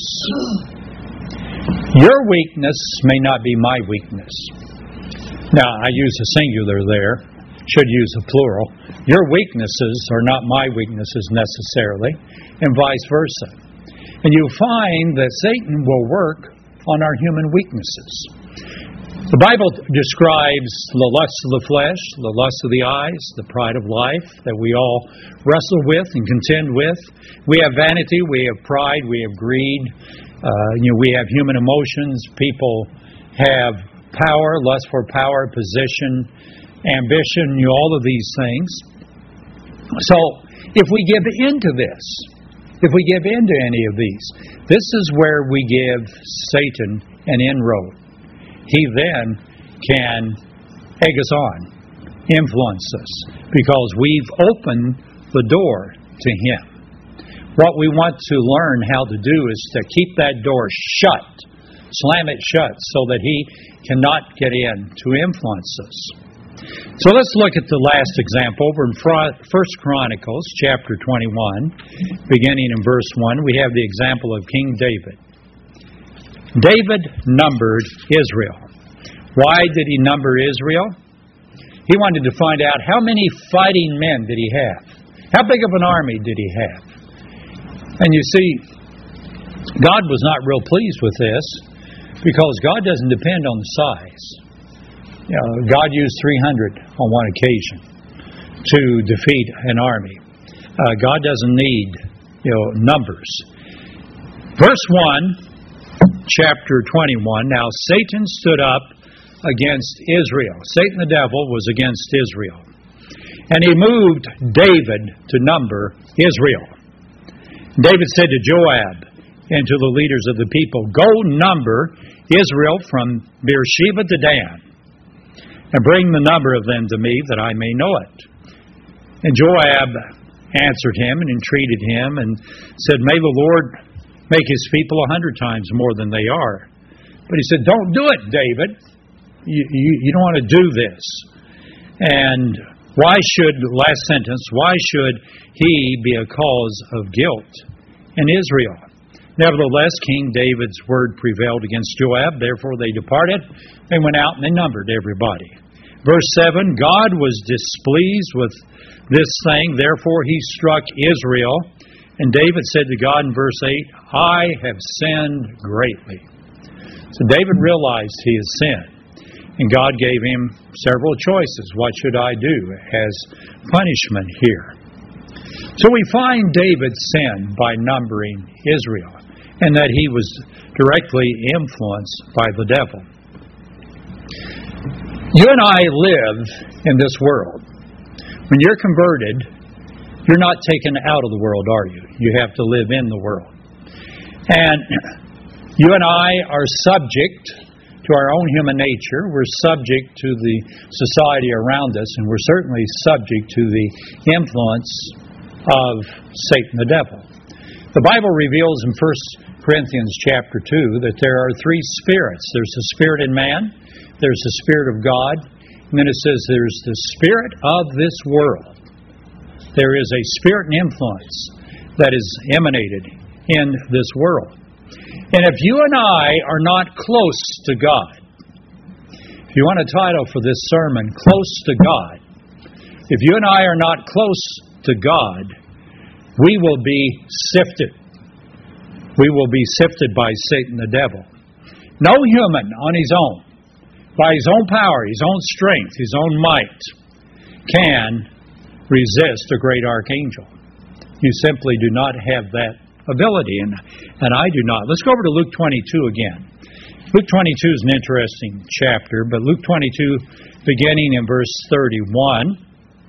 Your weakness may not be my weakness. Now, I use a singular there. Should use a plural. Your weaknesses are not my weaknesses necessarily, and vice versa. And you find that Satan will work on our human weaknesses. The Bible describes the lust of the flesh, the lust of the eyes, the pride of life that we all wrestle with and contend with. We have vanity, we have pride, we have greed, we have human emotions. People have power, lust for power, position, ambition, all of these things. So, if we give into this, if we give into any of these, this is where we give Satan an inroad. He then can egg us on, influence us, because we've opened the door to him. What we want to learn how to do is to keep that door shut, slam it shut, so that he cannot get in to influence us. So let's look at the last example. Over in 1 Chronicles chapter 21, beginning in verse 1, we have the example of King David. David numbered Israel. Why did he number Israel? He wanted to find out how many fighting men did he have? How big of an army did he have? And you see, God was not real pleased with this because God doesn't depend on the size. God used 300 on one occasion to defeat an army. God doesn't need, numbers. Verse 1, chapter 21, now Satan stood up against Israel. Satan the devil was against Israel. And he moved David to number Israel. David said to Joab and to the leaders of the people, go number Israel from Beersheba to Dan, and bring the number of them to me that I may know it. And Joab answered him and entreated him and said, may the Lord make his people 100 times more than they are. But he said, don't do it, David. You don't want to do this. And why should he be a cause of guilt in Israel? Nevertheless, King David's word prevailed against Joab. Therefore they departed. They went out and they numbered everybody. Verse 7, God was displeased with this thing. Therefore he struck Israel. And David said to God in verse 8, I have sinned greatly. So David realized he had sinned. And God gave him several choices. What should I do as punishment here? So we find David sinned by numbering Israel, and that he was directly influenced by the devil. You and I live in this world. When you're converted, you're not taken out of the world, are you? You have to live in the world. And you and I are subject to our own human nature. We're subject to the society around us, and we're certainly subject to the influence of Satan the devil. The Bible reveals in 1 Corinthians chapter 2 that there are three spirits. There's the spirit in man, there's the spirit of God, and then it says there's the spirit of this world. There is a spirit and influence that is emanated in this world. And if you and I are not close to God, if you want a title for this sermon, Close to God, if you and I are not close to God, we will be sifted. We will be sifted by Satan the devil. No human on his own, by his own power, his own strength, his own might, can resist a great archangel. You simply do not have that ability, and I do not. Let's go over to Luke 22 again. Luke 22 is an interesting chapter, but Luke 22, beginning in verse 31,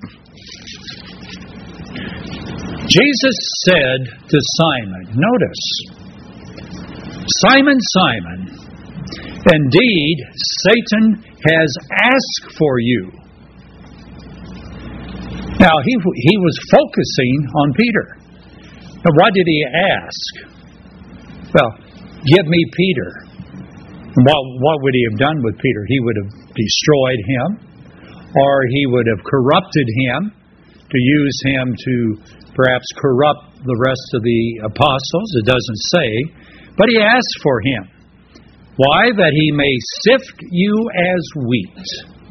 Jesus said to Simon, notice, Simon, Simon, indeed, Satan has asked for you. Now, he was focusing on Peter. Now, what did he ask? Well, give me Peter. What would he have done with Peter? He would have destroyed him, or he would have corrupted him to use him to perhaps corrupt the rest of the apostles. It doesn't say. But he asked for him. Why? That he may sift you as wheat.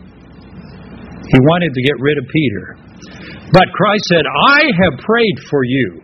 He wanted to get rid of Peter. But Christ said, I have prayed for you.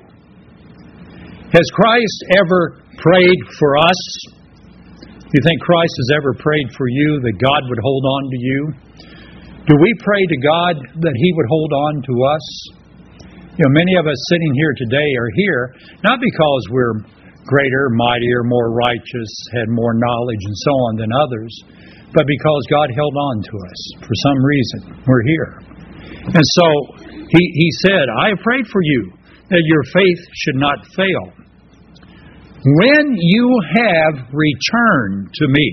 Has Christ ever prayed for us? Do you think Christ has ever prayed for you that God would hold on to you? Do we pray to God that He would hold on to us? You know, many of us sitting here today are here not because we're greater, mightier, more righteous, had more knowledge and so on than others, but because God held on to us for some reason. We're here. And so He said, I have prayed for you that your faith should not fail. When you have returned to me,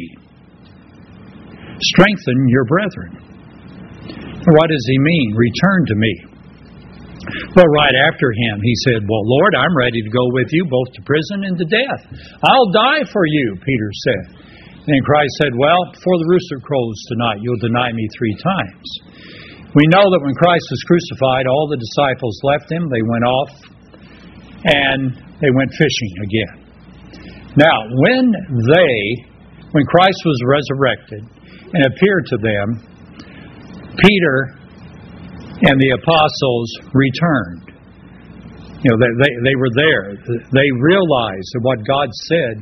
strengthen your brethren. What does he mean, return to me? Well, right after him, he said, well, Lord, I'm ready to go with you both to prison and to death. I'll die for you, Peter said. And Christ said, well, before the rooster crows tonight, you'll deny me 3 times. We know that when Christ was crucified, all the disciples left him. They went off and they went fishing again. Now, when Christ was resurrected and appeared to them, Peter and the apostles returned. You know, they were there. They realized that what God said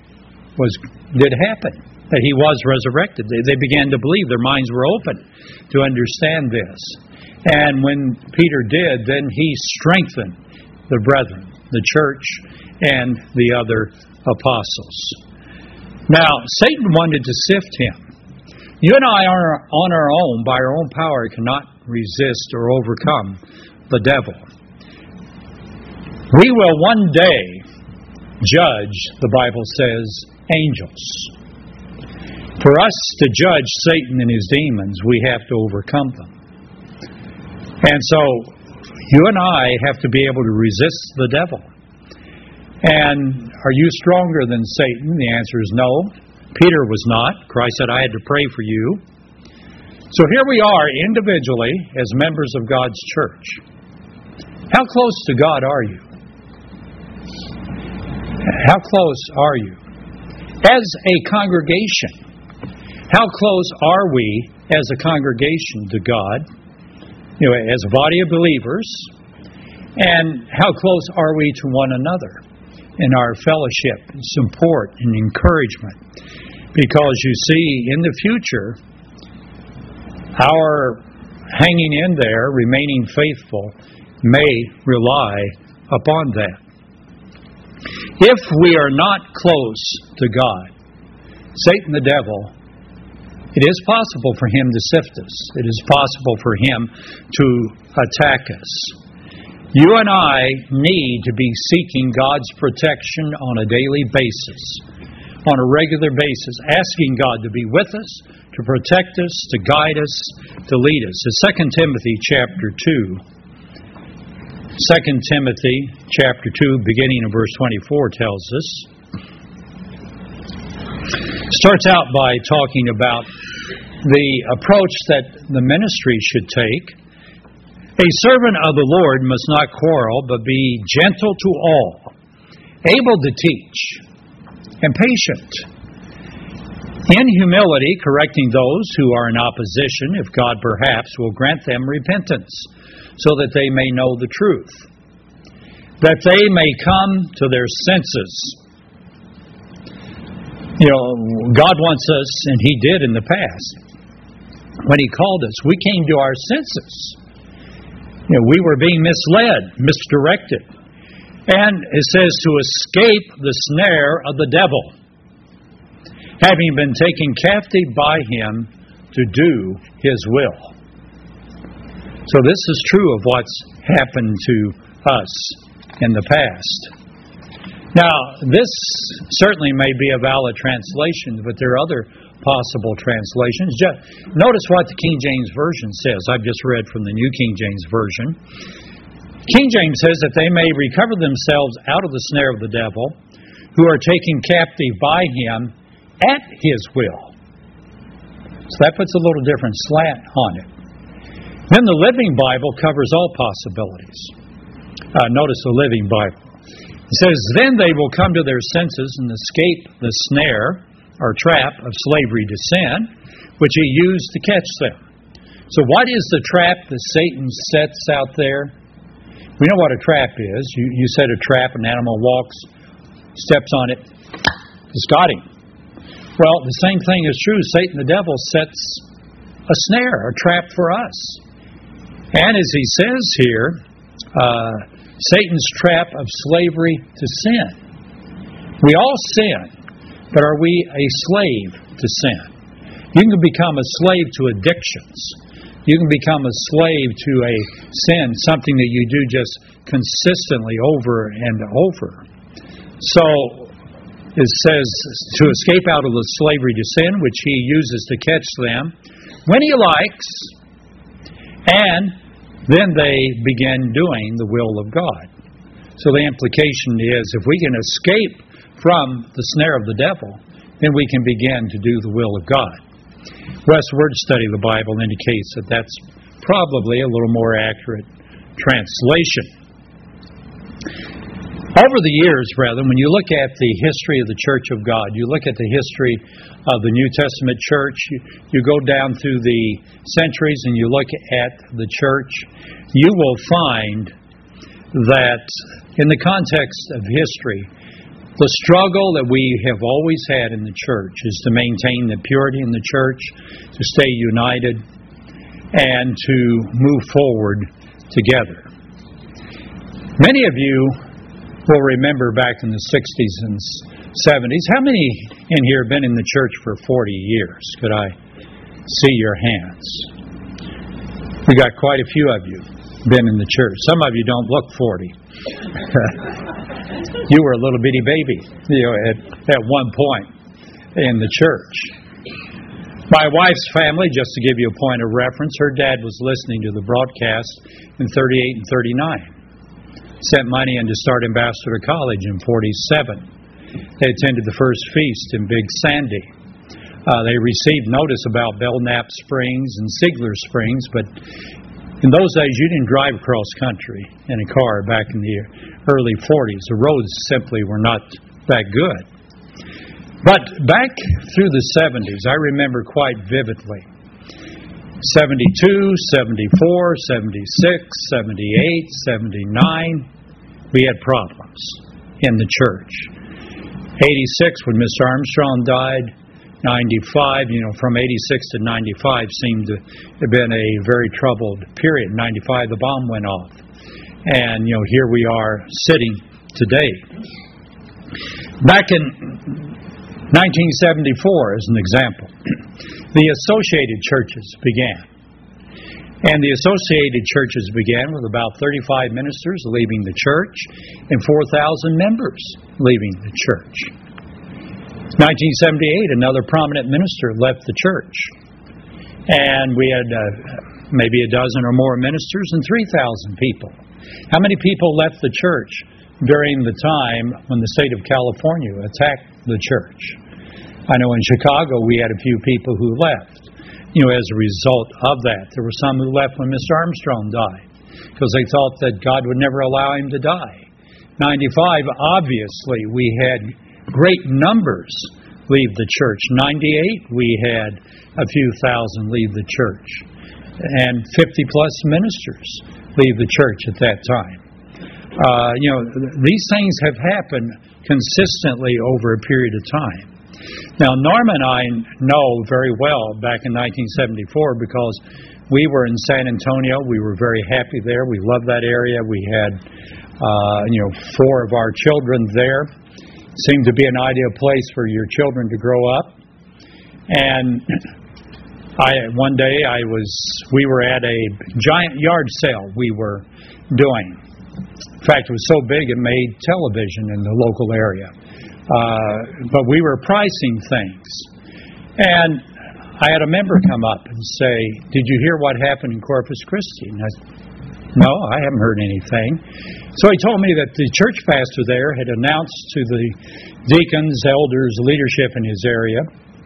did happen, that He was resurrected. They began to believe. Their minds were open to understand this. And when Peter did, then he strengthened the brethren, the church, and the other apostles. Now, Satan wanted to sift him. You and I are on our own, by our own power, cannot resist or overcome the devil. We will one day judge, the Bible says, angels. For us to judge Satan and his demons, we have to overcome them. And so, you and I have to be able to resist the devil. And are you stronger than Satan? The answer is no. Peter was not. Christ said, I had to pray for you. So here we are individually as members of God's church. How close to God are you? How close are you? As a congregation, how close are we as a congregation to God? You know, as a body of believers. And how close are we to one another in our fellowship, support, and encouragement? Because you see, in the future, our hanging in there, remaining faithful, may rely upon that. If we are not close to God, Satan the devil, it is possible for him to sift us. It is possible for him to attack us. You and I need to be seeking God's protection on a daily basis, on a regular basis, asking God to be with us, to protect us, to guide us, to lead us. As 2 Timothy chapter 2, 2 Timothy chapter 2, beginning in verse 24, tells us, starts out by talking about the approach that the ministry should take A servant of the Lord must not quarrel, but be gentle to all, able to teach, and patient. In humility, correcting those who are in opposition, if God perhaps will grant them repentance, so that they may know the truth, that they may come to their senses. God wants us, and He did in the past. When He called us, we came to our senses. We were being misled, misdirected. And it says to escape the snare of the devil, having been taken captive by him to do his will. So this is true of what's happened to us in the past. Now, this certainly may be a valid translation, but there are other possible translations. Notice what the King James Version says. I've just read from the New King James Version. King James says that they may recover themselves out of the snare of the devil, who are taken captive by him at his will. So that puts a little different slant on it. Then the Living Bible covers all possibilities. Notice the Living Bible. It says, then they will come to their senses and escape the snare or trap of slavery to sin, which he used to catch them. So what is the trap that Satan sets out there? We know what a trap is. You set a trap, an animal walks, steps on it, it's got him. Well, the same thing is true. Satan, the devil, sets a snare, a trap for us. And as he says here, Satan's trap of slavery to sin. We all sin, but are we a slave to sin? You can become a slave to addictions. You can become a slave to a sin, something that you do just consistently over and over. So it says to escape out of the slavery to sin, which he uses to catch them when he likes, and then they begin doing the will of God. So the implication is, if we can escape from the snare of the devil, then we can begin to do the will of God. West's Word Study of the Bible indicates that that's probably a little more accurate translation. Over the years, brethren, when you look at the history of the Church of God, you look at the history of the New Testament church, you go down through the centuries and you look at the church, you will find that in the context of history, the struggle that we have always had in the church is to maintain the purity in the church, to stay united, and to move forward together. Many of you will remember back in the 60s and 70s. How many in here have been in the church for 40 years? Could I see your hands? We got quite a few of you been in the church. Some of you don't look 40. You were a little bitty baby, at one point in the church. My wife's family, just to give you a point of reference, her dad was listening to the broadcast in 38 and 39. Sent money in to start Ambassador College in 47. They attended the first feast in Big Sandy. They received notice about Belknap Springs and Ziegler Springs, but in those days you didn't drive across country in a car back in the early 40s. The roads simply were not that good. But back through the 70s, I remember quite vividly. 72, 74, 76, 78, 79, we had problems in the church. 86, when Mr. Armstrong died. 95, from 86 to 95 seemed to have been a very troubled period. 95, the bomb went off. And, here we are sitting today. Back in 1974, as an example, the associated churches began. And the associated churches began with about 35 ministers leaving the church and 4,000 members leaving the church. 1978, another prominent minister left the church. And we had maybe a dozen or more ministers and 3,000 people. How many people left the church during the time when the state of California attacked the church? I know in Chicago we had a few people who left, as a result of that. There were some who left when Mr. Armstrong died. because they thought that God would never allow him to die. 95, obviously, we had great numbers leave the church. 98, we had a few thousand leave the church. And 50-plus ministers leave the church at that time. These things have happened consistently over a period of time. Now, Norma and I know very well back in 1974 because we were in San Antonio. We were very happy there. We loved that area. We had, 4 of our children there. Seemed to be an ideal place for your children to grow up. And one day we were at a giant yard sale we were doing. In fact, it was so big it made television in the local area. But we were pricing things. And I had a member come up and say, "Did you hear what happened in Corpus Christi?" And I said, "No, I haven't heard anything." So he told me that the church pastor there had announced to the deacons, elders, leadership in his area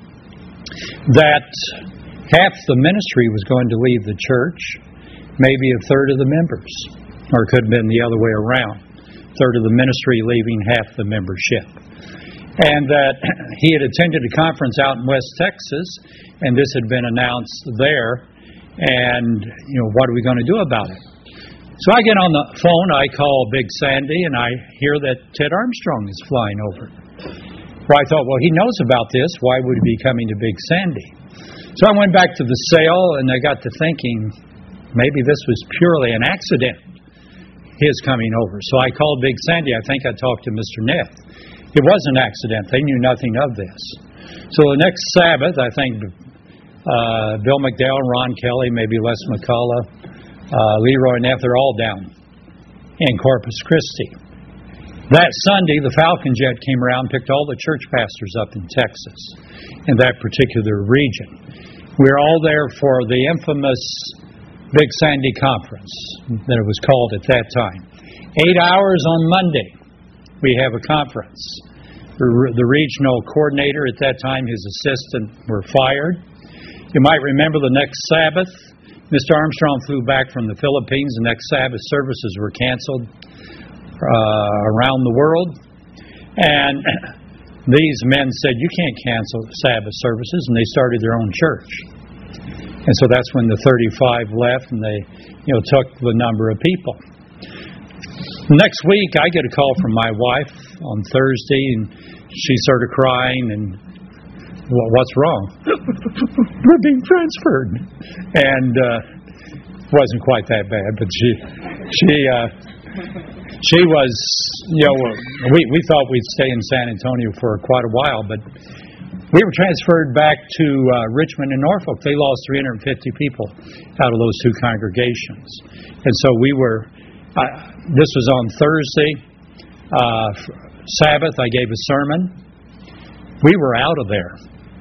that half the ministry was going to leave the church, maybe a third of the members, or it could have been the other way around, a third of the ministry leaving half the membership. And that he had attended a conference out in West Texas, and this had been announced there, and, what are we going to do about it? So I get on the phone, I call Big Sandy, and I hear that Ted Armstrong is flying over. Well, I thought, he knows about this, why would he be coming to Big Sandy? So I went back to the sale, and I got to thinking, maybe this was purely an accident, his coming over. So I called Big Sandy, I think I talked to Mr. Neff. It was an accident. They knew nothing of this. So the next Sabbath, I think Bill McDowell, Ron Kelly, maybe Les McCullough, Leroy Neff, they're all down in Corpus Christi. That Sunday, the Falcon Jet came around and picked all the church pastors up in Texas, in that particular region. We were all there for the infamous Big Sandy Conference that it was called at that time. 8 hours on Monday. We have a conference. The regional coordinator at that time, his assistant, were fired. You might remember the next Sabbath, Mr. Armstrong flew back from the Philippines. The next Sabbath services were canceled around the world. And these men said, "You can't cancel Sabbath services," and they started their own church. And so that's when the 35 left, and they took the number of people. Next week, I get a call from my wife on Thursday, and she started crying, and, what's wrong? We're being transferred. And it wasn't quite that bad, but she was, we thought we'd stay in San Antonio for quite a while, but we were transferred back to Richmond and Norfolk. They lost 350 people out of those two congregations. And so we were... this was on Thursday. Sabbath, I gave a sermon. We were out of there.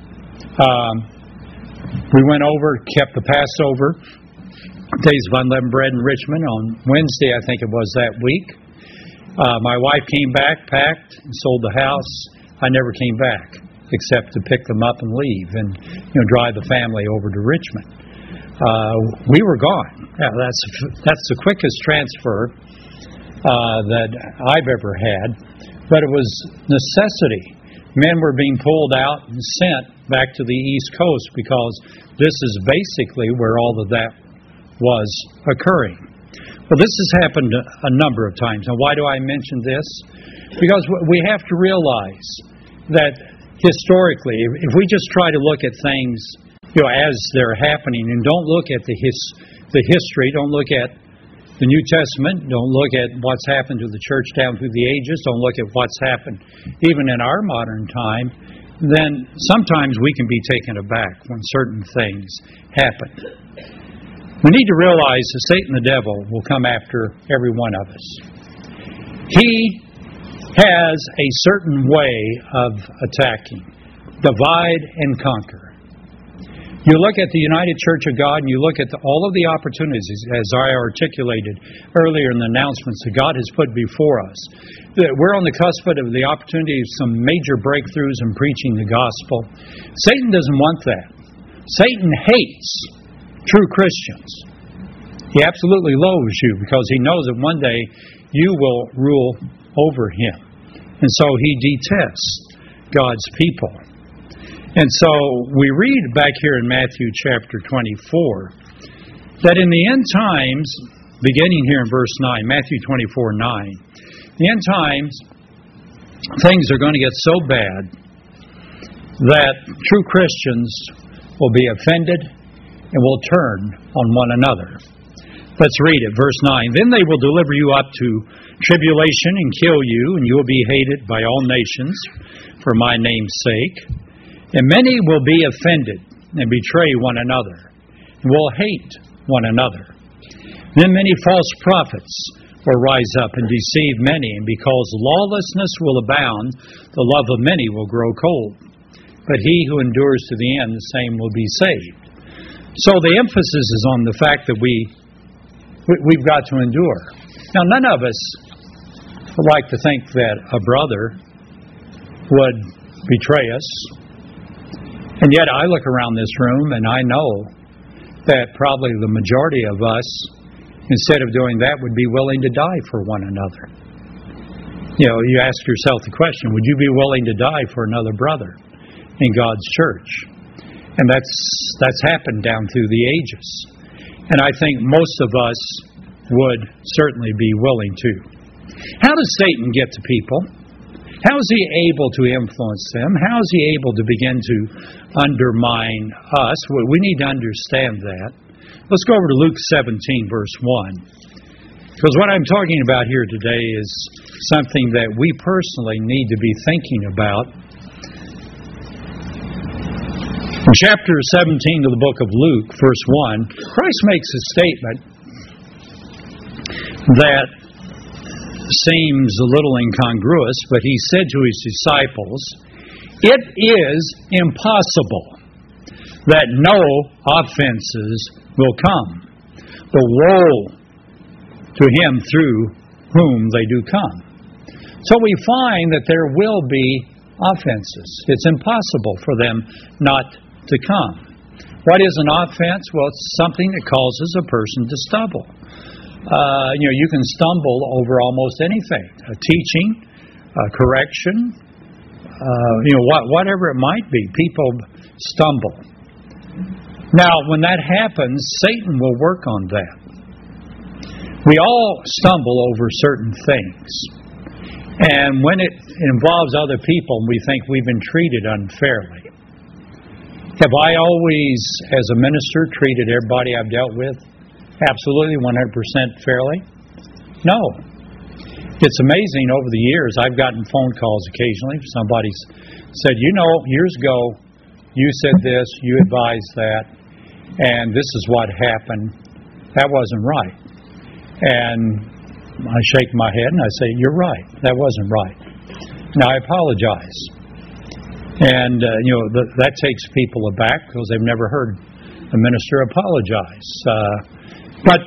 We went over, kept the Passover, Days of Unleavened Bread in Richmond on Wednesday, I think it was that week. My wife came back, packed, and sold the house. I never came back, except to pick them up and leave and drive the family over to Richmond. We were gone. Yeah, that's the quickest transfer that I've ever had, but it was necessity. Men were being pulled out and sent back to the East Coast because this is basically where all of that was occurring. Well, this has happened a number of times. And why do I mention this? Because we have to realize that historically, if we just try to look at things as they're happening and don't look at the history, don't look at the New Testament, don't look at what's happened to the church down through the ages, don't look at what's happened even in our modern time, then sometimes we can be taken aback when certain things happen. We need to realize that Satan the devil will come after every one of us. He has a certain way of attacking. Divide and conquer. You look at the United Church of God and you look at all of the opportunities, as I articulated earlier in the announcements that God has put before us. We're on the cusp of the opportunity of some major breakthroughs in preaching the gospel. Satan doesn't want that. Satan hates true Christians. He absolutely loathes you because he knows that one day you will rule over him. And so he detests God's people. And so we read back here in Matthew chapter 24 that in the end times, beginning here in verse 9, Matthew 24:9, the end times, things are going to get so bad that true Christians will be offended and will turn on one another. Let's read it, verse 9. Then they will deliver you up to tribulation and kill you, and you will be hated by all nations for my name's sake. And many will be offended and betray one another, and will hate one another. Then many false prophets will rise up and deceive many, and because lawlessness will abound, the love of many will grow cold. But he who endures to the end, the same will be saved. So the emphasis is on the fact that we've got to endure. Now, none of us would like to think that a brother would betray us. And yet I look around this room and I know that probably the majority of us, instead of doing that, would be willing to die for one another. You know, you ask yourself the question, would you be willing to die for another brother in God's church? And that's happened down through the ages. And I think most of us would certainly be willing to. How does Satan get to people? How is he able to influence them? How is he able to begin to undermine us? Well, we need to understand that. Let's go over to Luke 17, verse 1. Because what I'm talking about here today is something that we personally need to be thinking about. In chapter 17 of the book of Luke, verse 1, Christ makes a statement that seems a little incongruous, but he said to his disciples, "It is impossible that no offenses will come, but woe to him through whom they do come." So we find that there will be offenses. It's impossible for them not to come. What is an offense? Well, it's something that causes a person to stumble. You can stumble over almost anything. A teaching, a correction, whatever it might be. People stumble. Now, when that happens, Satan will work on that. We all stumble over certain things. And when it involves other people, we think we've been treated unfairly. Have I always, as a minister, treated everybody I've dealt with absolutely 100% fairly? No. It's amazing over the years, I've gotten phone calls occasionally. Somebody's said, years ago, you said this, you advised that, and this is what happened. That wasn't right. And I shake my head and I say, you're right. That wasn't right. Now, I apologize. And, that takes people aback because they've never heard a minister apologize. But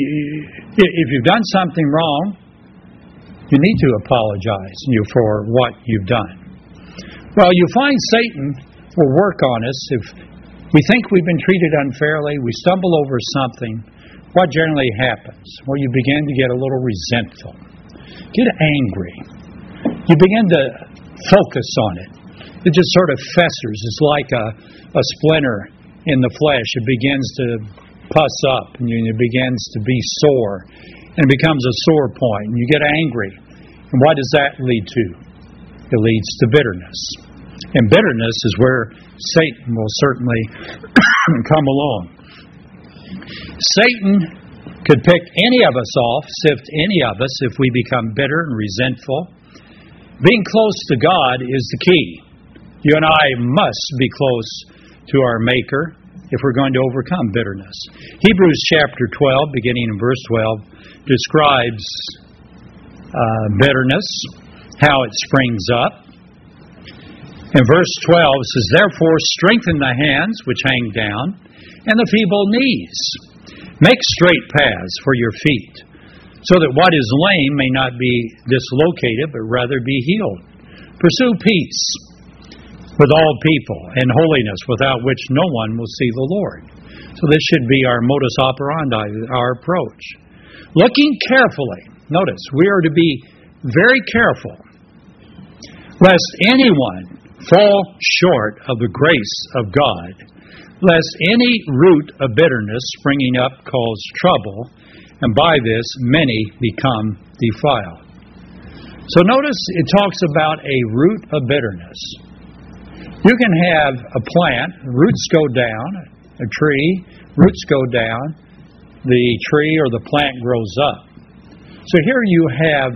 if you've done something wrong, you need to apologize for what you've done. Well, you find Satan will work on us if we think we've been treated unfairly, we stumble over something. What generally happens? Well, you begin to get a little resentful, get angry. You begin to focus on it. It just sort of festers. It's like a splinter in the flesh. It begins to pus up, and it begins to be sore, and it becomes a sore point, and you get angry. And what does that lead to? It leads to bitterness. And bitterness is where Satan will certainly come along. Satan could pick any of us off, sift any of us if we become bitter and resentful. Being close to God is the key. You and I must be close to our Maker if we're going to overcome bitterness. Hebrews chapter 12, beginning in verse 12, describes bitterness, how it springs up. In verse 12 it says, "Therefore strengthen the hands which hang down, and the feeble knees. Make straight paths for your feet, so that what is lame may not be dislocated, but rather be healed. Pursue peace with all people, and holiness, without which no one will see the Lord." So this should be our modus operandi, our approach. Looking carefully. Notice, we are to be very careful lest anyone fall short of the grace of God, lest any root of bitterness springing up cause trouble, and by this many become defiled. So notice it talks about a root of bitterness. You can have a plant, roots go down, a tree, roots go down, the tree or the plant grows up. So here you have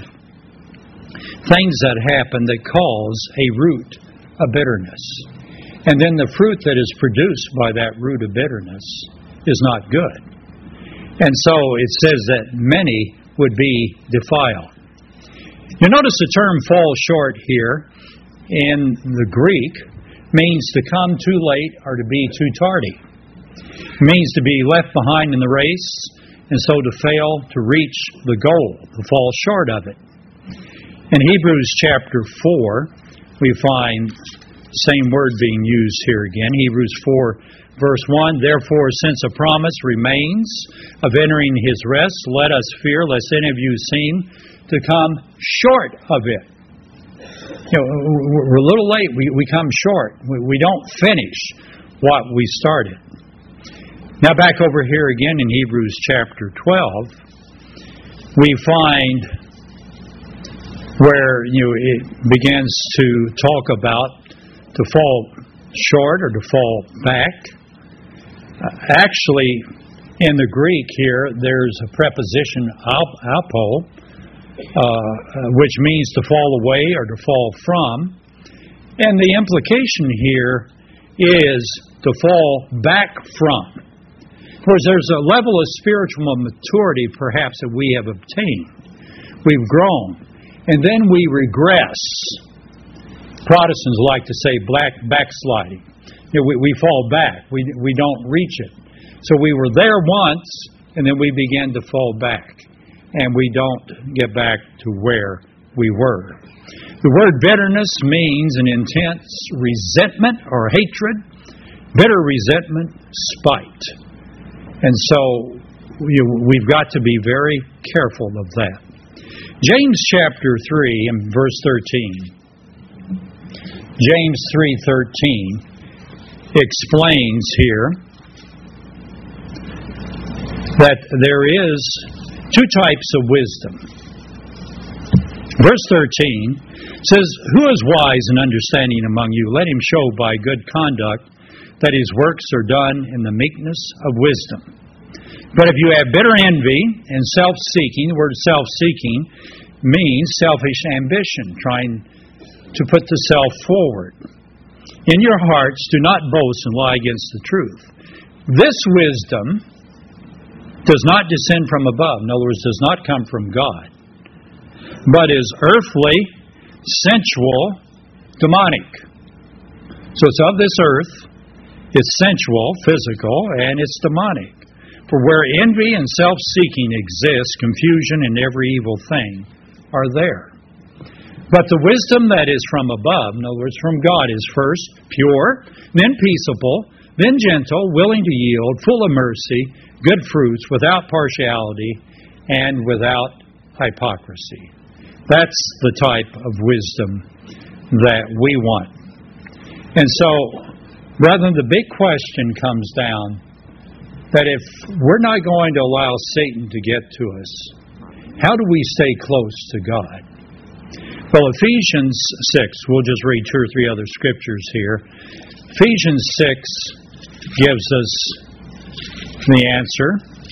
things that happen that cause a root of bitterness. And then the fruit that is produced by that root of bitterness is not good. And so it says that many would be defiled. You notice the term fall short here in the Greek means to come too late or to be too tardy. It means to be left behind in the race and so to fail to reach the goal, to fall short of it. In Hebrews chapter 4, we find the same word being used here again. Hebrews 4, verse 1, therefore, since a promise remains of entering his rest, let us fear lest any of you seem to come short of it. You know, we're a little late. We come short. We don't finish what we started. Now back over here again in Hebrews chapter 12, we find where it begins to talk about to fall short or to fall back. Actually, in the Greek here, there's a preposition apo, which means to fall away or to fall from. And the implication here is to fall back from. Of course, there's a level of spiritual maturity perhaps that we have obtained. We've grown. And then we regress. Protestants like to say backsliding. We fall back. We don't reach it. So we were there once, and then we began to fall back. And we don't get back to where we were. The word bitterness means an intense resentment or hatred, bitter resentment, spite. And so we've got to be very careful of that. James chapter 3 and verse 13. James 3:13 explains here that there is two types of wisdom. Verse 13 says, who is wise and understanding among you? Let him show by good conduct that his works are done in the meekness of wisdom. But if you have bitter envy and self-seeking, the word self-seeking means selfish ambition, trying to put the self forward. In your hearts, do not boast and lie against the truth. This wisdom does not descend from above. In other words, does not come from God, but is earthly, sensual, demonic. So it's of this earth, it's sensual, physical, and it's demonic. For where envy and self-seeking exists, confusion and every evil thing are there. But the wisdom that is from above, in other words, from God, is first pure, then peaceable, then gentle, willing to yield, full of mercy, good fruits, without partiality, and without hypocrisy. That's the type of wisdom that we want. And so, brethren, the big question comes down that if we're not going to allow Satan to get to us, how do we stay close to God? Well, Ephesians 6, we'll just read 2 or 3 other scriptures here. Ephesians 6 gives us the answer.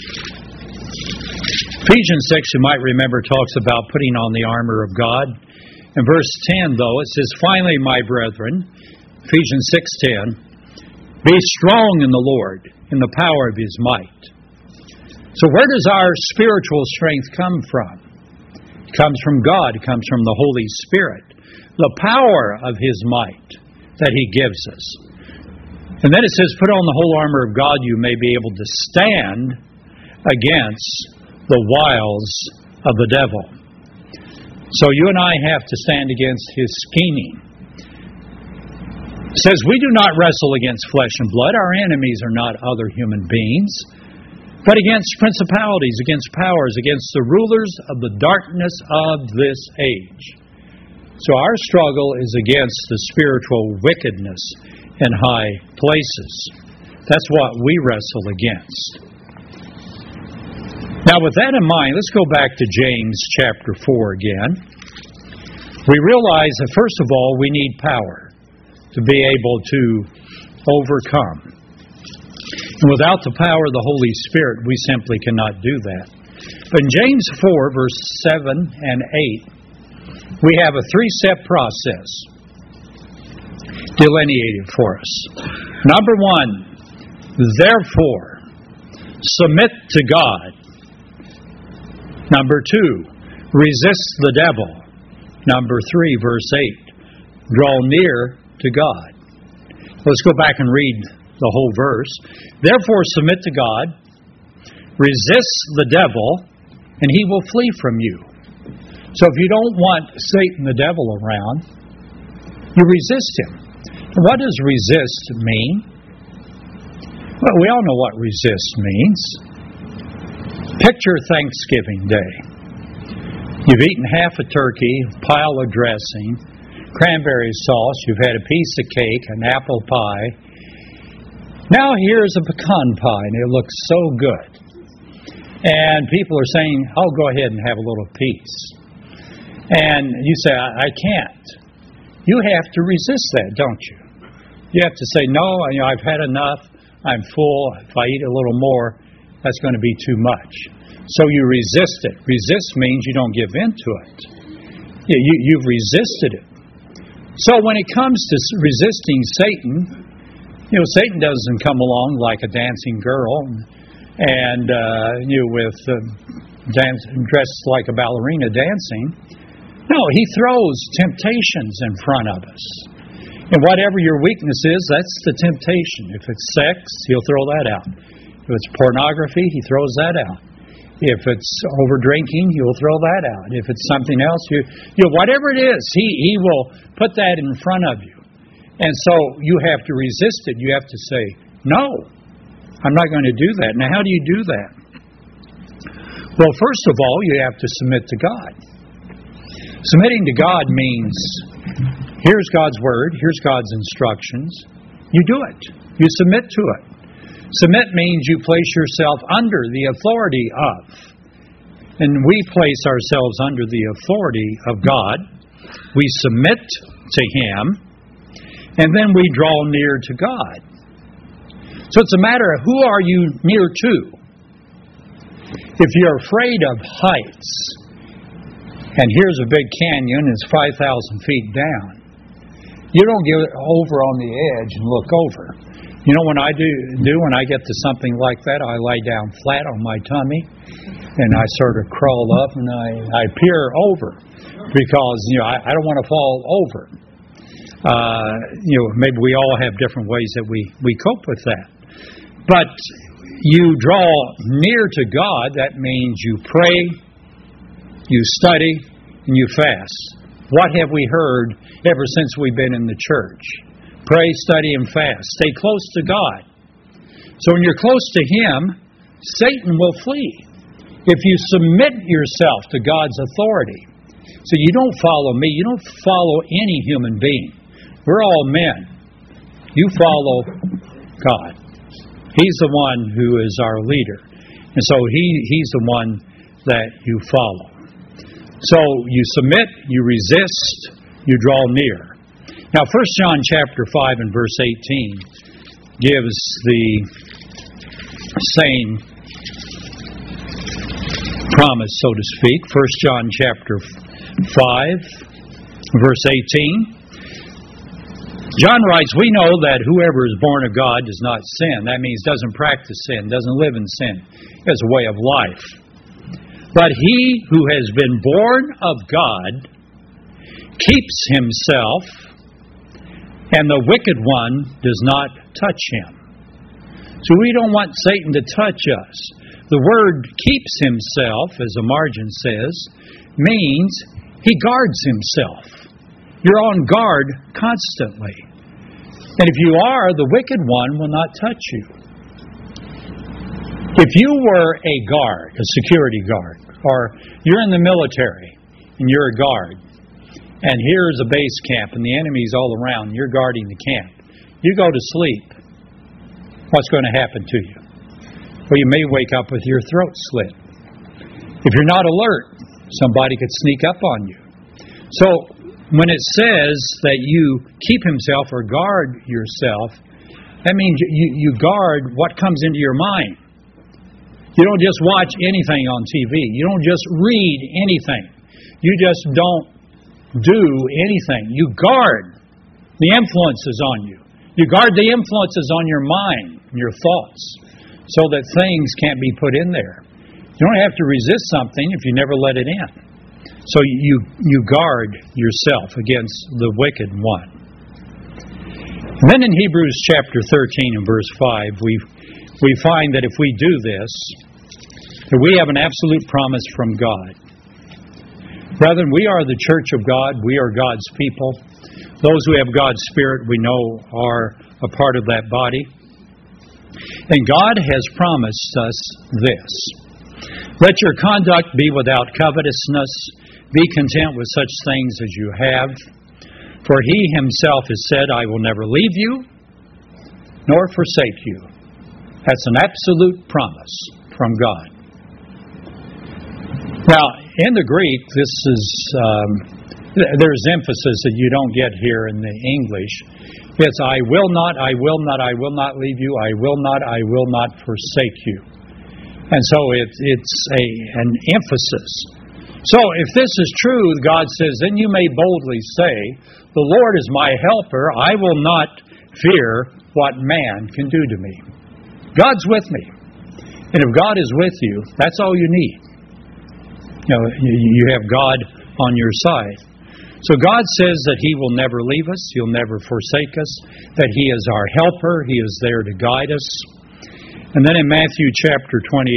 Ephesians 6, you might remember, talks about putting on the armor of God. In verse 10, though, it says, finally, my brethren, Ephesians 6:10, be strong in the Lord, in the power of His might. So where does our spiritual strength come from? It comes from God. It comes from the Holy Spirit. The power of His might that He gives us. And then it says, put on the whole armor of God, you may be able to stand against the wiles of the devil. So you and I have to stand against his scheming. It says, we do not wrestle against flesh and blood. Our enemies are not other human beings, but against principalities, against powers, against the rulers of the darkness of this age. So our struggle is against the spiritual wickedness in high places. That's what we wrestle against. Now, with that in mind, let's go back to James chapter 4 again. We realize that, first of all, we need power to be able to overcome. And without the power of the Holy Spirit, we simply cannot do that. But in James 4, verse 7 and 8, we have a three-step process delineated for us. Number one, therefore, submit to God. Number two, resist the devil. Number 3, verse 8, draw near to God. Let's go back and read the whole verse. Therefore, submit to God, resist the devil, and he will flee from you. So if you don't want Satan, the devil, around, you resist him. What does resist mean? Well, we all know what resist means. Picture Thanksgiving Day. You've eaten half a turkey, a pile of dressing, cranberry sauce, you've had a piece of cake, an apple pie. Now here's a pecan pie, and it looks so good. And people are saying, oh, go ahead and have a little piece. And you say, I can't. You have to resist that, don't you? You have to say, no, I've had enough, I'm full, if I eat a little more, that's going to be too much. So you resist it. Resist means you don't give in to it. You've resisted it. So when it comes to resisting Satan, Satan doesn't come along like a dancing girl and dressed like a ballerina dancing. No, he throws temptations in front of us. And whatever your weakness is, that's the temptation. If it's sex, he'll throw that out. If it's pornography, he throws that out. If it's over drinking, he'll throw that out. If it's something else, whatever it is, he will put that in front of you. And so you have to resist it. You have to say, no, I'm not going to do that. Now, how do you do that? Well, first of all, you have to submit to God. Submitting to God means, here's God's Word, here's God's instructions. You do it. You submit to it. Submit means you place yourself under the authority of. And we place ourselves under the authority of God. We submit to Him. And then we draw near to God. So it's a matter of who are you near to. If you're afraid of heights, and here's a big canyon, it's 5,000 feet down, you don't get over on the edge and look over. You know what I do when I get to something like that? I lie down flat on my tummy, and I sort of crawl up, and I peer over, because I don't want to fall over. Maybe we all have different ways that we cope with that. But you draw near to God, that means you pray, you study, and you fast. What have we heard ever since we've been in the church? Pray, study, and fast. Stay close to God. So when you're close to Him, Satan will flee. If you submit yourself to God's authority. So you don't follow me. You don't follow any human being. We're all men. You follow God. He's the one who is our leader. And so He's the one that you follow. So you submit, you resist, you draw near. Now 1 John chapter 5 and verse 18 gives the same promise, so to speak. 1 John chapter 5, verse 18. John writes, we know that whoever is born of God does not sin. That means doesn't practice sin, doesn't live in sin. He has a way of life. But he who has been born of God keeps himself, and the wicked one does not touch him. So we don't want Satan to touch us. The word keeps himself, as a margin says, means he guards himself. You're on guard constantly. And if you are, the wicked one will not touch you. If you were a guard, a security guard, or you're in the military and you're a guard, and here's a base camp and the enemy's all around, you're guarding the camp. You go to sleep. What's going to happen to you? Well, you may wake up with your throat slit. If you're not alert, somebody could sneak up on you. So, when it says that you keep himself or guard yourself, that means you guard what comes into your mind. You don't just watch anything on TV. You don't just read anything. You just don't do anything. You guard the influences on you. You guard the influences on your mind, your thoughts, so that things can't be put in there. You don't have to resist something if you never let it in. So you guard yourself against the wicked one. And then in Hebrews chapter 13 and verse 5, we find that if we do this, that we have an absolute promise from God. Brethren, we are the church of God. We are God's people. Those who have God's Spirit, we know, are a part of that body. And God has promised us this. Let your conduct be without covetousness. Be content with such things as you have. For he himself has said, I will never leave you, nor forsake you. That's an absolute promise from God. Now, in the Greek, this is there's emphasis that you don't get here in the English. It's I will not leave you, I will not forsake you. And so it's an emphasis. So if this is true, God says, then you may boldly say, the Lord is my helper, I will not fear what man can do to me. God's with me. And if God is with you, that's all you need. You know, you have God on your side. So God says that He will never leave us, He'll never forsake us, that He is our helper, He is there to guide us. And then in Matthew chapter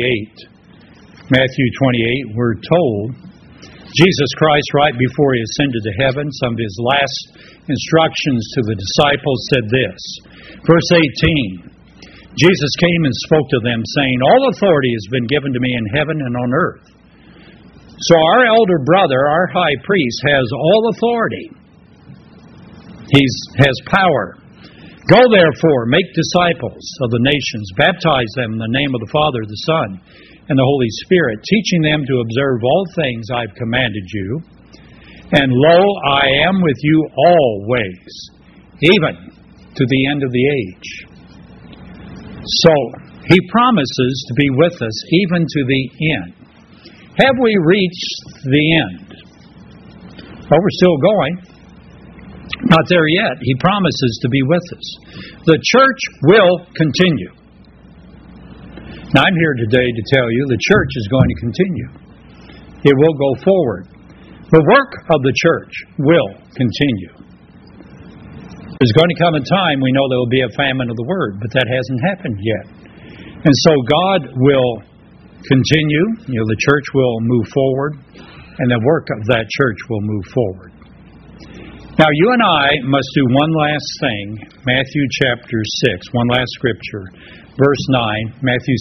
28, we're told, Jesus Christ, right before He ascended to heaven, some of His last instructions to the disciples said this. Verse 18, Jesus came and spoke to them, saying, all authority has been given to me in heaven and on earth. So our elder brother, our high priest, has all authority. He has power. Go therefore, make disciples of the nations, baptize them in the name of the Father, the Son, and the Holy Spirit, teaching them to observe all things I've commanded you. And lo, I am with you always, even to the end of the age. So, He promises to be with us even to the end. Have we reached the end? Well, we're still going. Not there yet. He promises to be with us. The church will continue. Now, I'm here today to tell you the church is going to continue. It will go forward. The work of the church will continue. There's going to come a time we know there will be a famine of the Word, but that hasn't happened yet. And so God will continue. The church will move forward, and the work of that church will move forward. Now, you and I must do one last thing. Matthew chapter 6, one last scripture. Verse 9, Matthew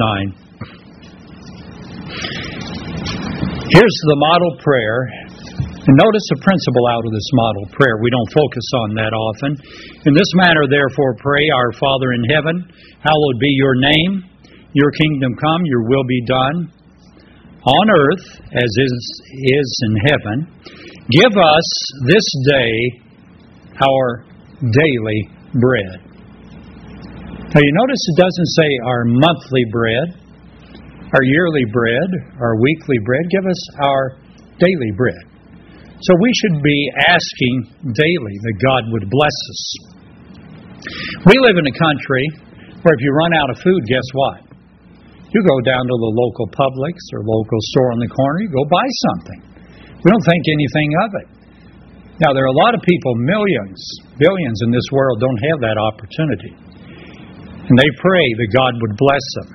6:9. Here's the model prayer. And notice the principle out of this model prayer. We don't focus on that often. In this manner, therefore, pray, Our Father in heaven, hallowed be your name. Your kingdom come, your will be done on earth as is in heaven. Give us this day our daily bread. Now you notice it doesn't say our monthly bread, our yearly bread, our weekly bread. Give us our daily bread. So we should be asking daily that God would bless us. We live in a country where if you run out of food, guess what? You go down to the local Publix or local store on the corner, you go buy something. We don't think anything of it. Now, there are a lot of people, millions, billions in this world don't have that opportunity. And they pray that God would bless them.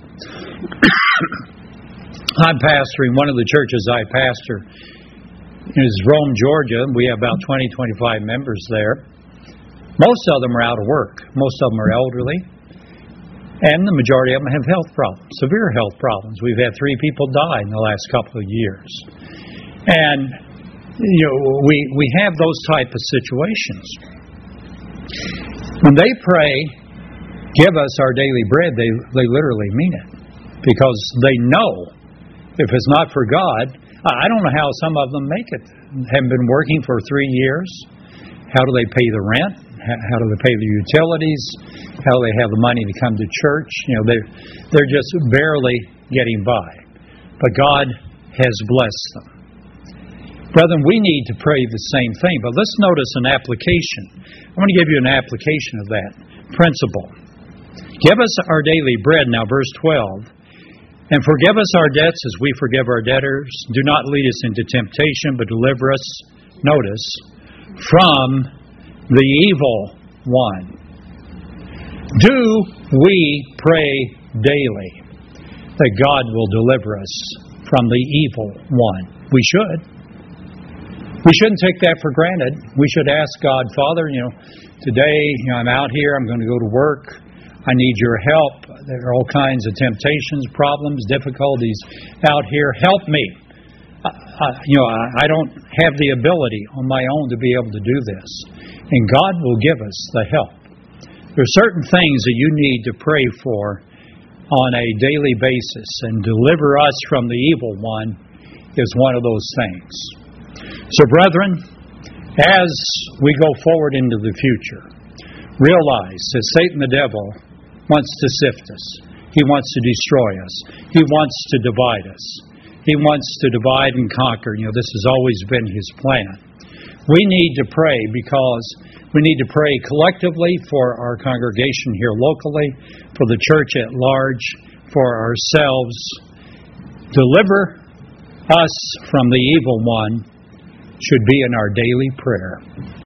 I'm pastoring one of the churches I pastor is Rome, Georgia. We have about 20, 25 members there. Most of them are out of work. Most of them are elderly. And the majority of them have health problems, severe health problems. We've had 3 people die in the last couple of years. And, we have those type of situations. When they pray, give us our daily bread, they literally mean it. Because they know if it's not for God, I don't know how some of them make it. Haven't been working for 3 years. How do they pay the rent? How do they pay the utilities? How do they have the money to come to church? They're just barely getting by. But God has blessed them. Brethren, we need to pray the same thing. But let's notice an application. I want to give you an application of that principle. Give us our daily bread. Now, verse 12. And forgive us our debts as we forgive our debtors. Do not lead us into temptation, but deliver us, notice, from the evil one. Do we pray daily that God will deliver us from the evil one? We should. We shouldn't take that for granted. We should ask God, Father, today I'm out here, I'm going to go to work. I need your help. There are all kinds of temptations, problems, difficulties out here. Help me. I don't have the ability on my own to be able to do this. And God will give us the help. There are certain things that you need to pray for on a daily basis, and deliver us from the evil one is one of those things. So, brethren, as we go forward into the future, realize that Satan the devil wants to sift us. He wants to destroy us. He wants to divide us. He wants to divide and conquer. This has always been his plan. We need to pray because we need to pray collectively for our congregation here locally, for the church at large, for ourselves. Deliver us from the evil one should be in our daily prayer.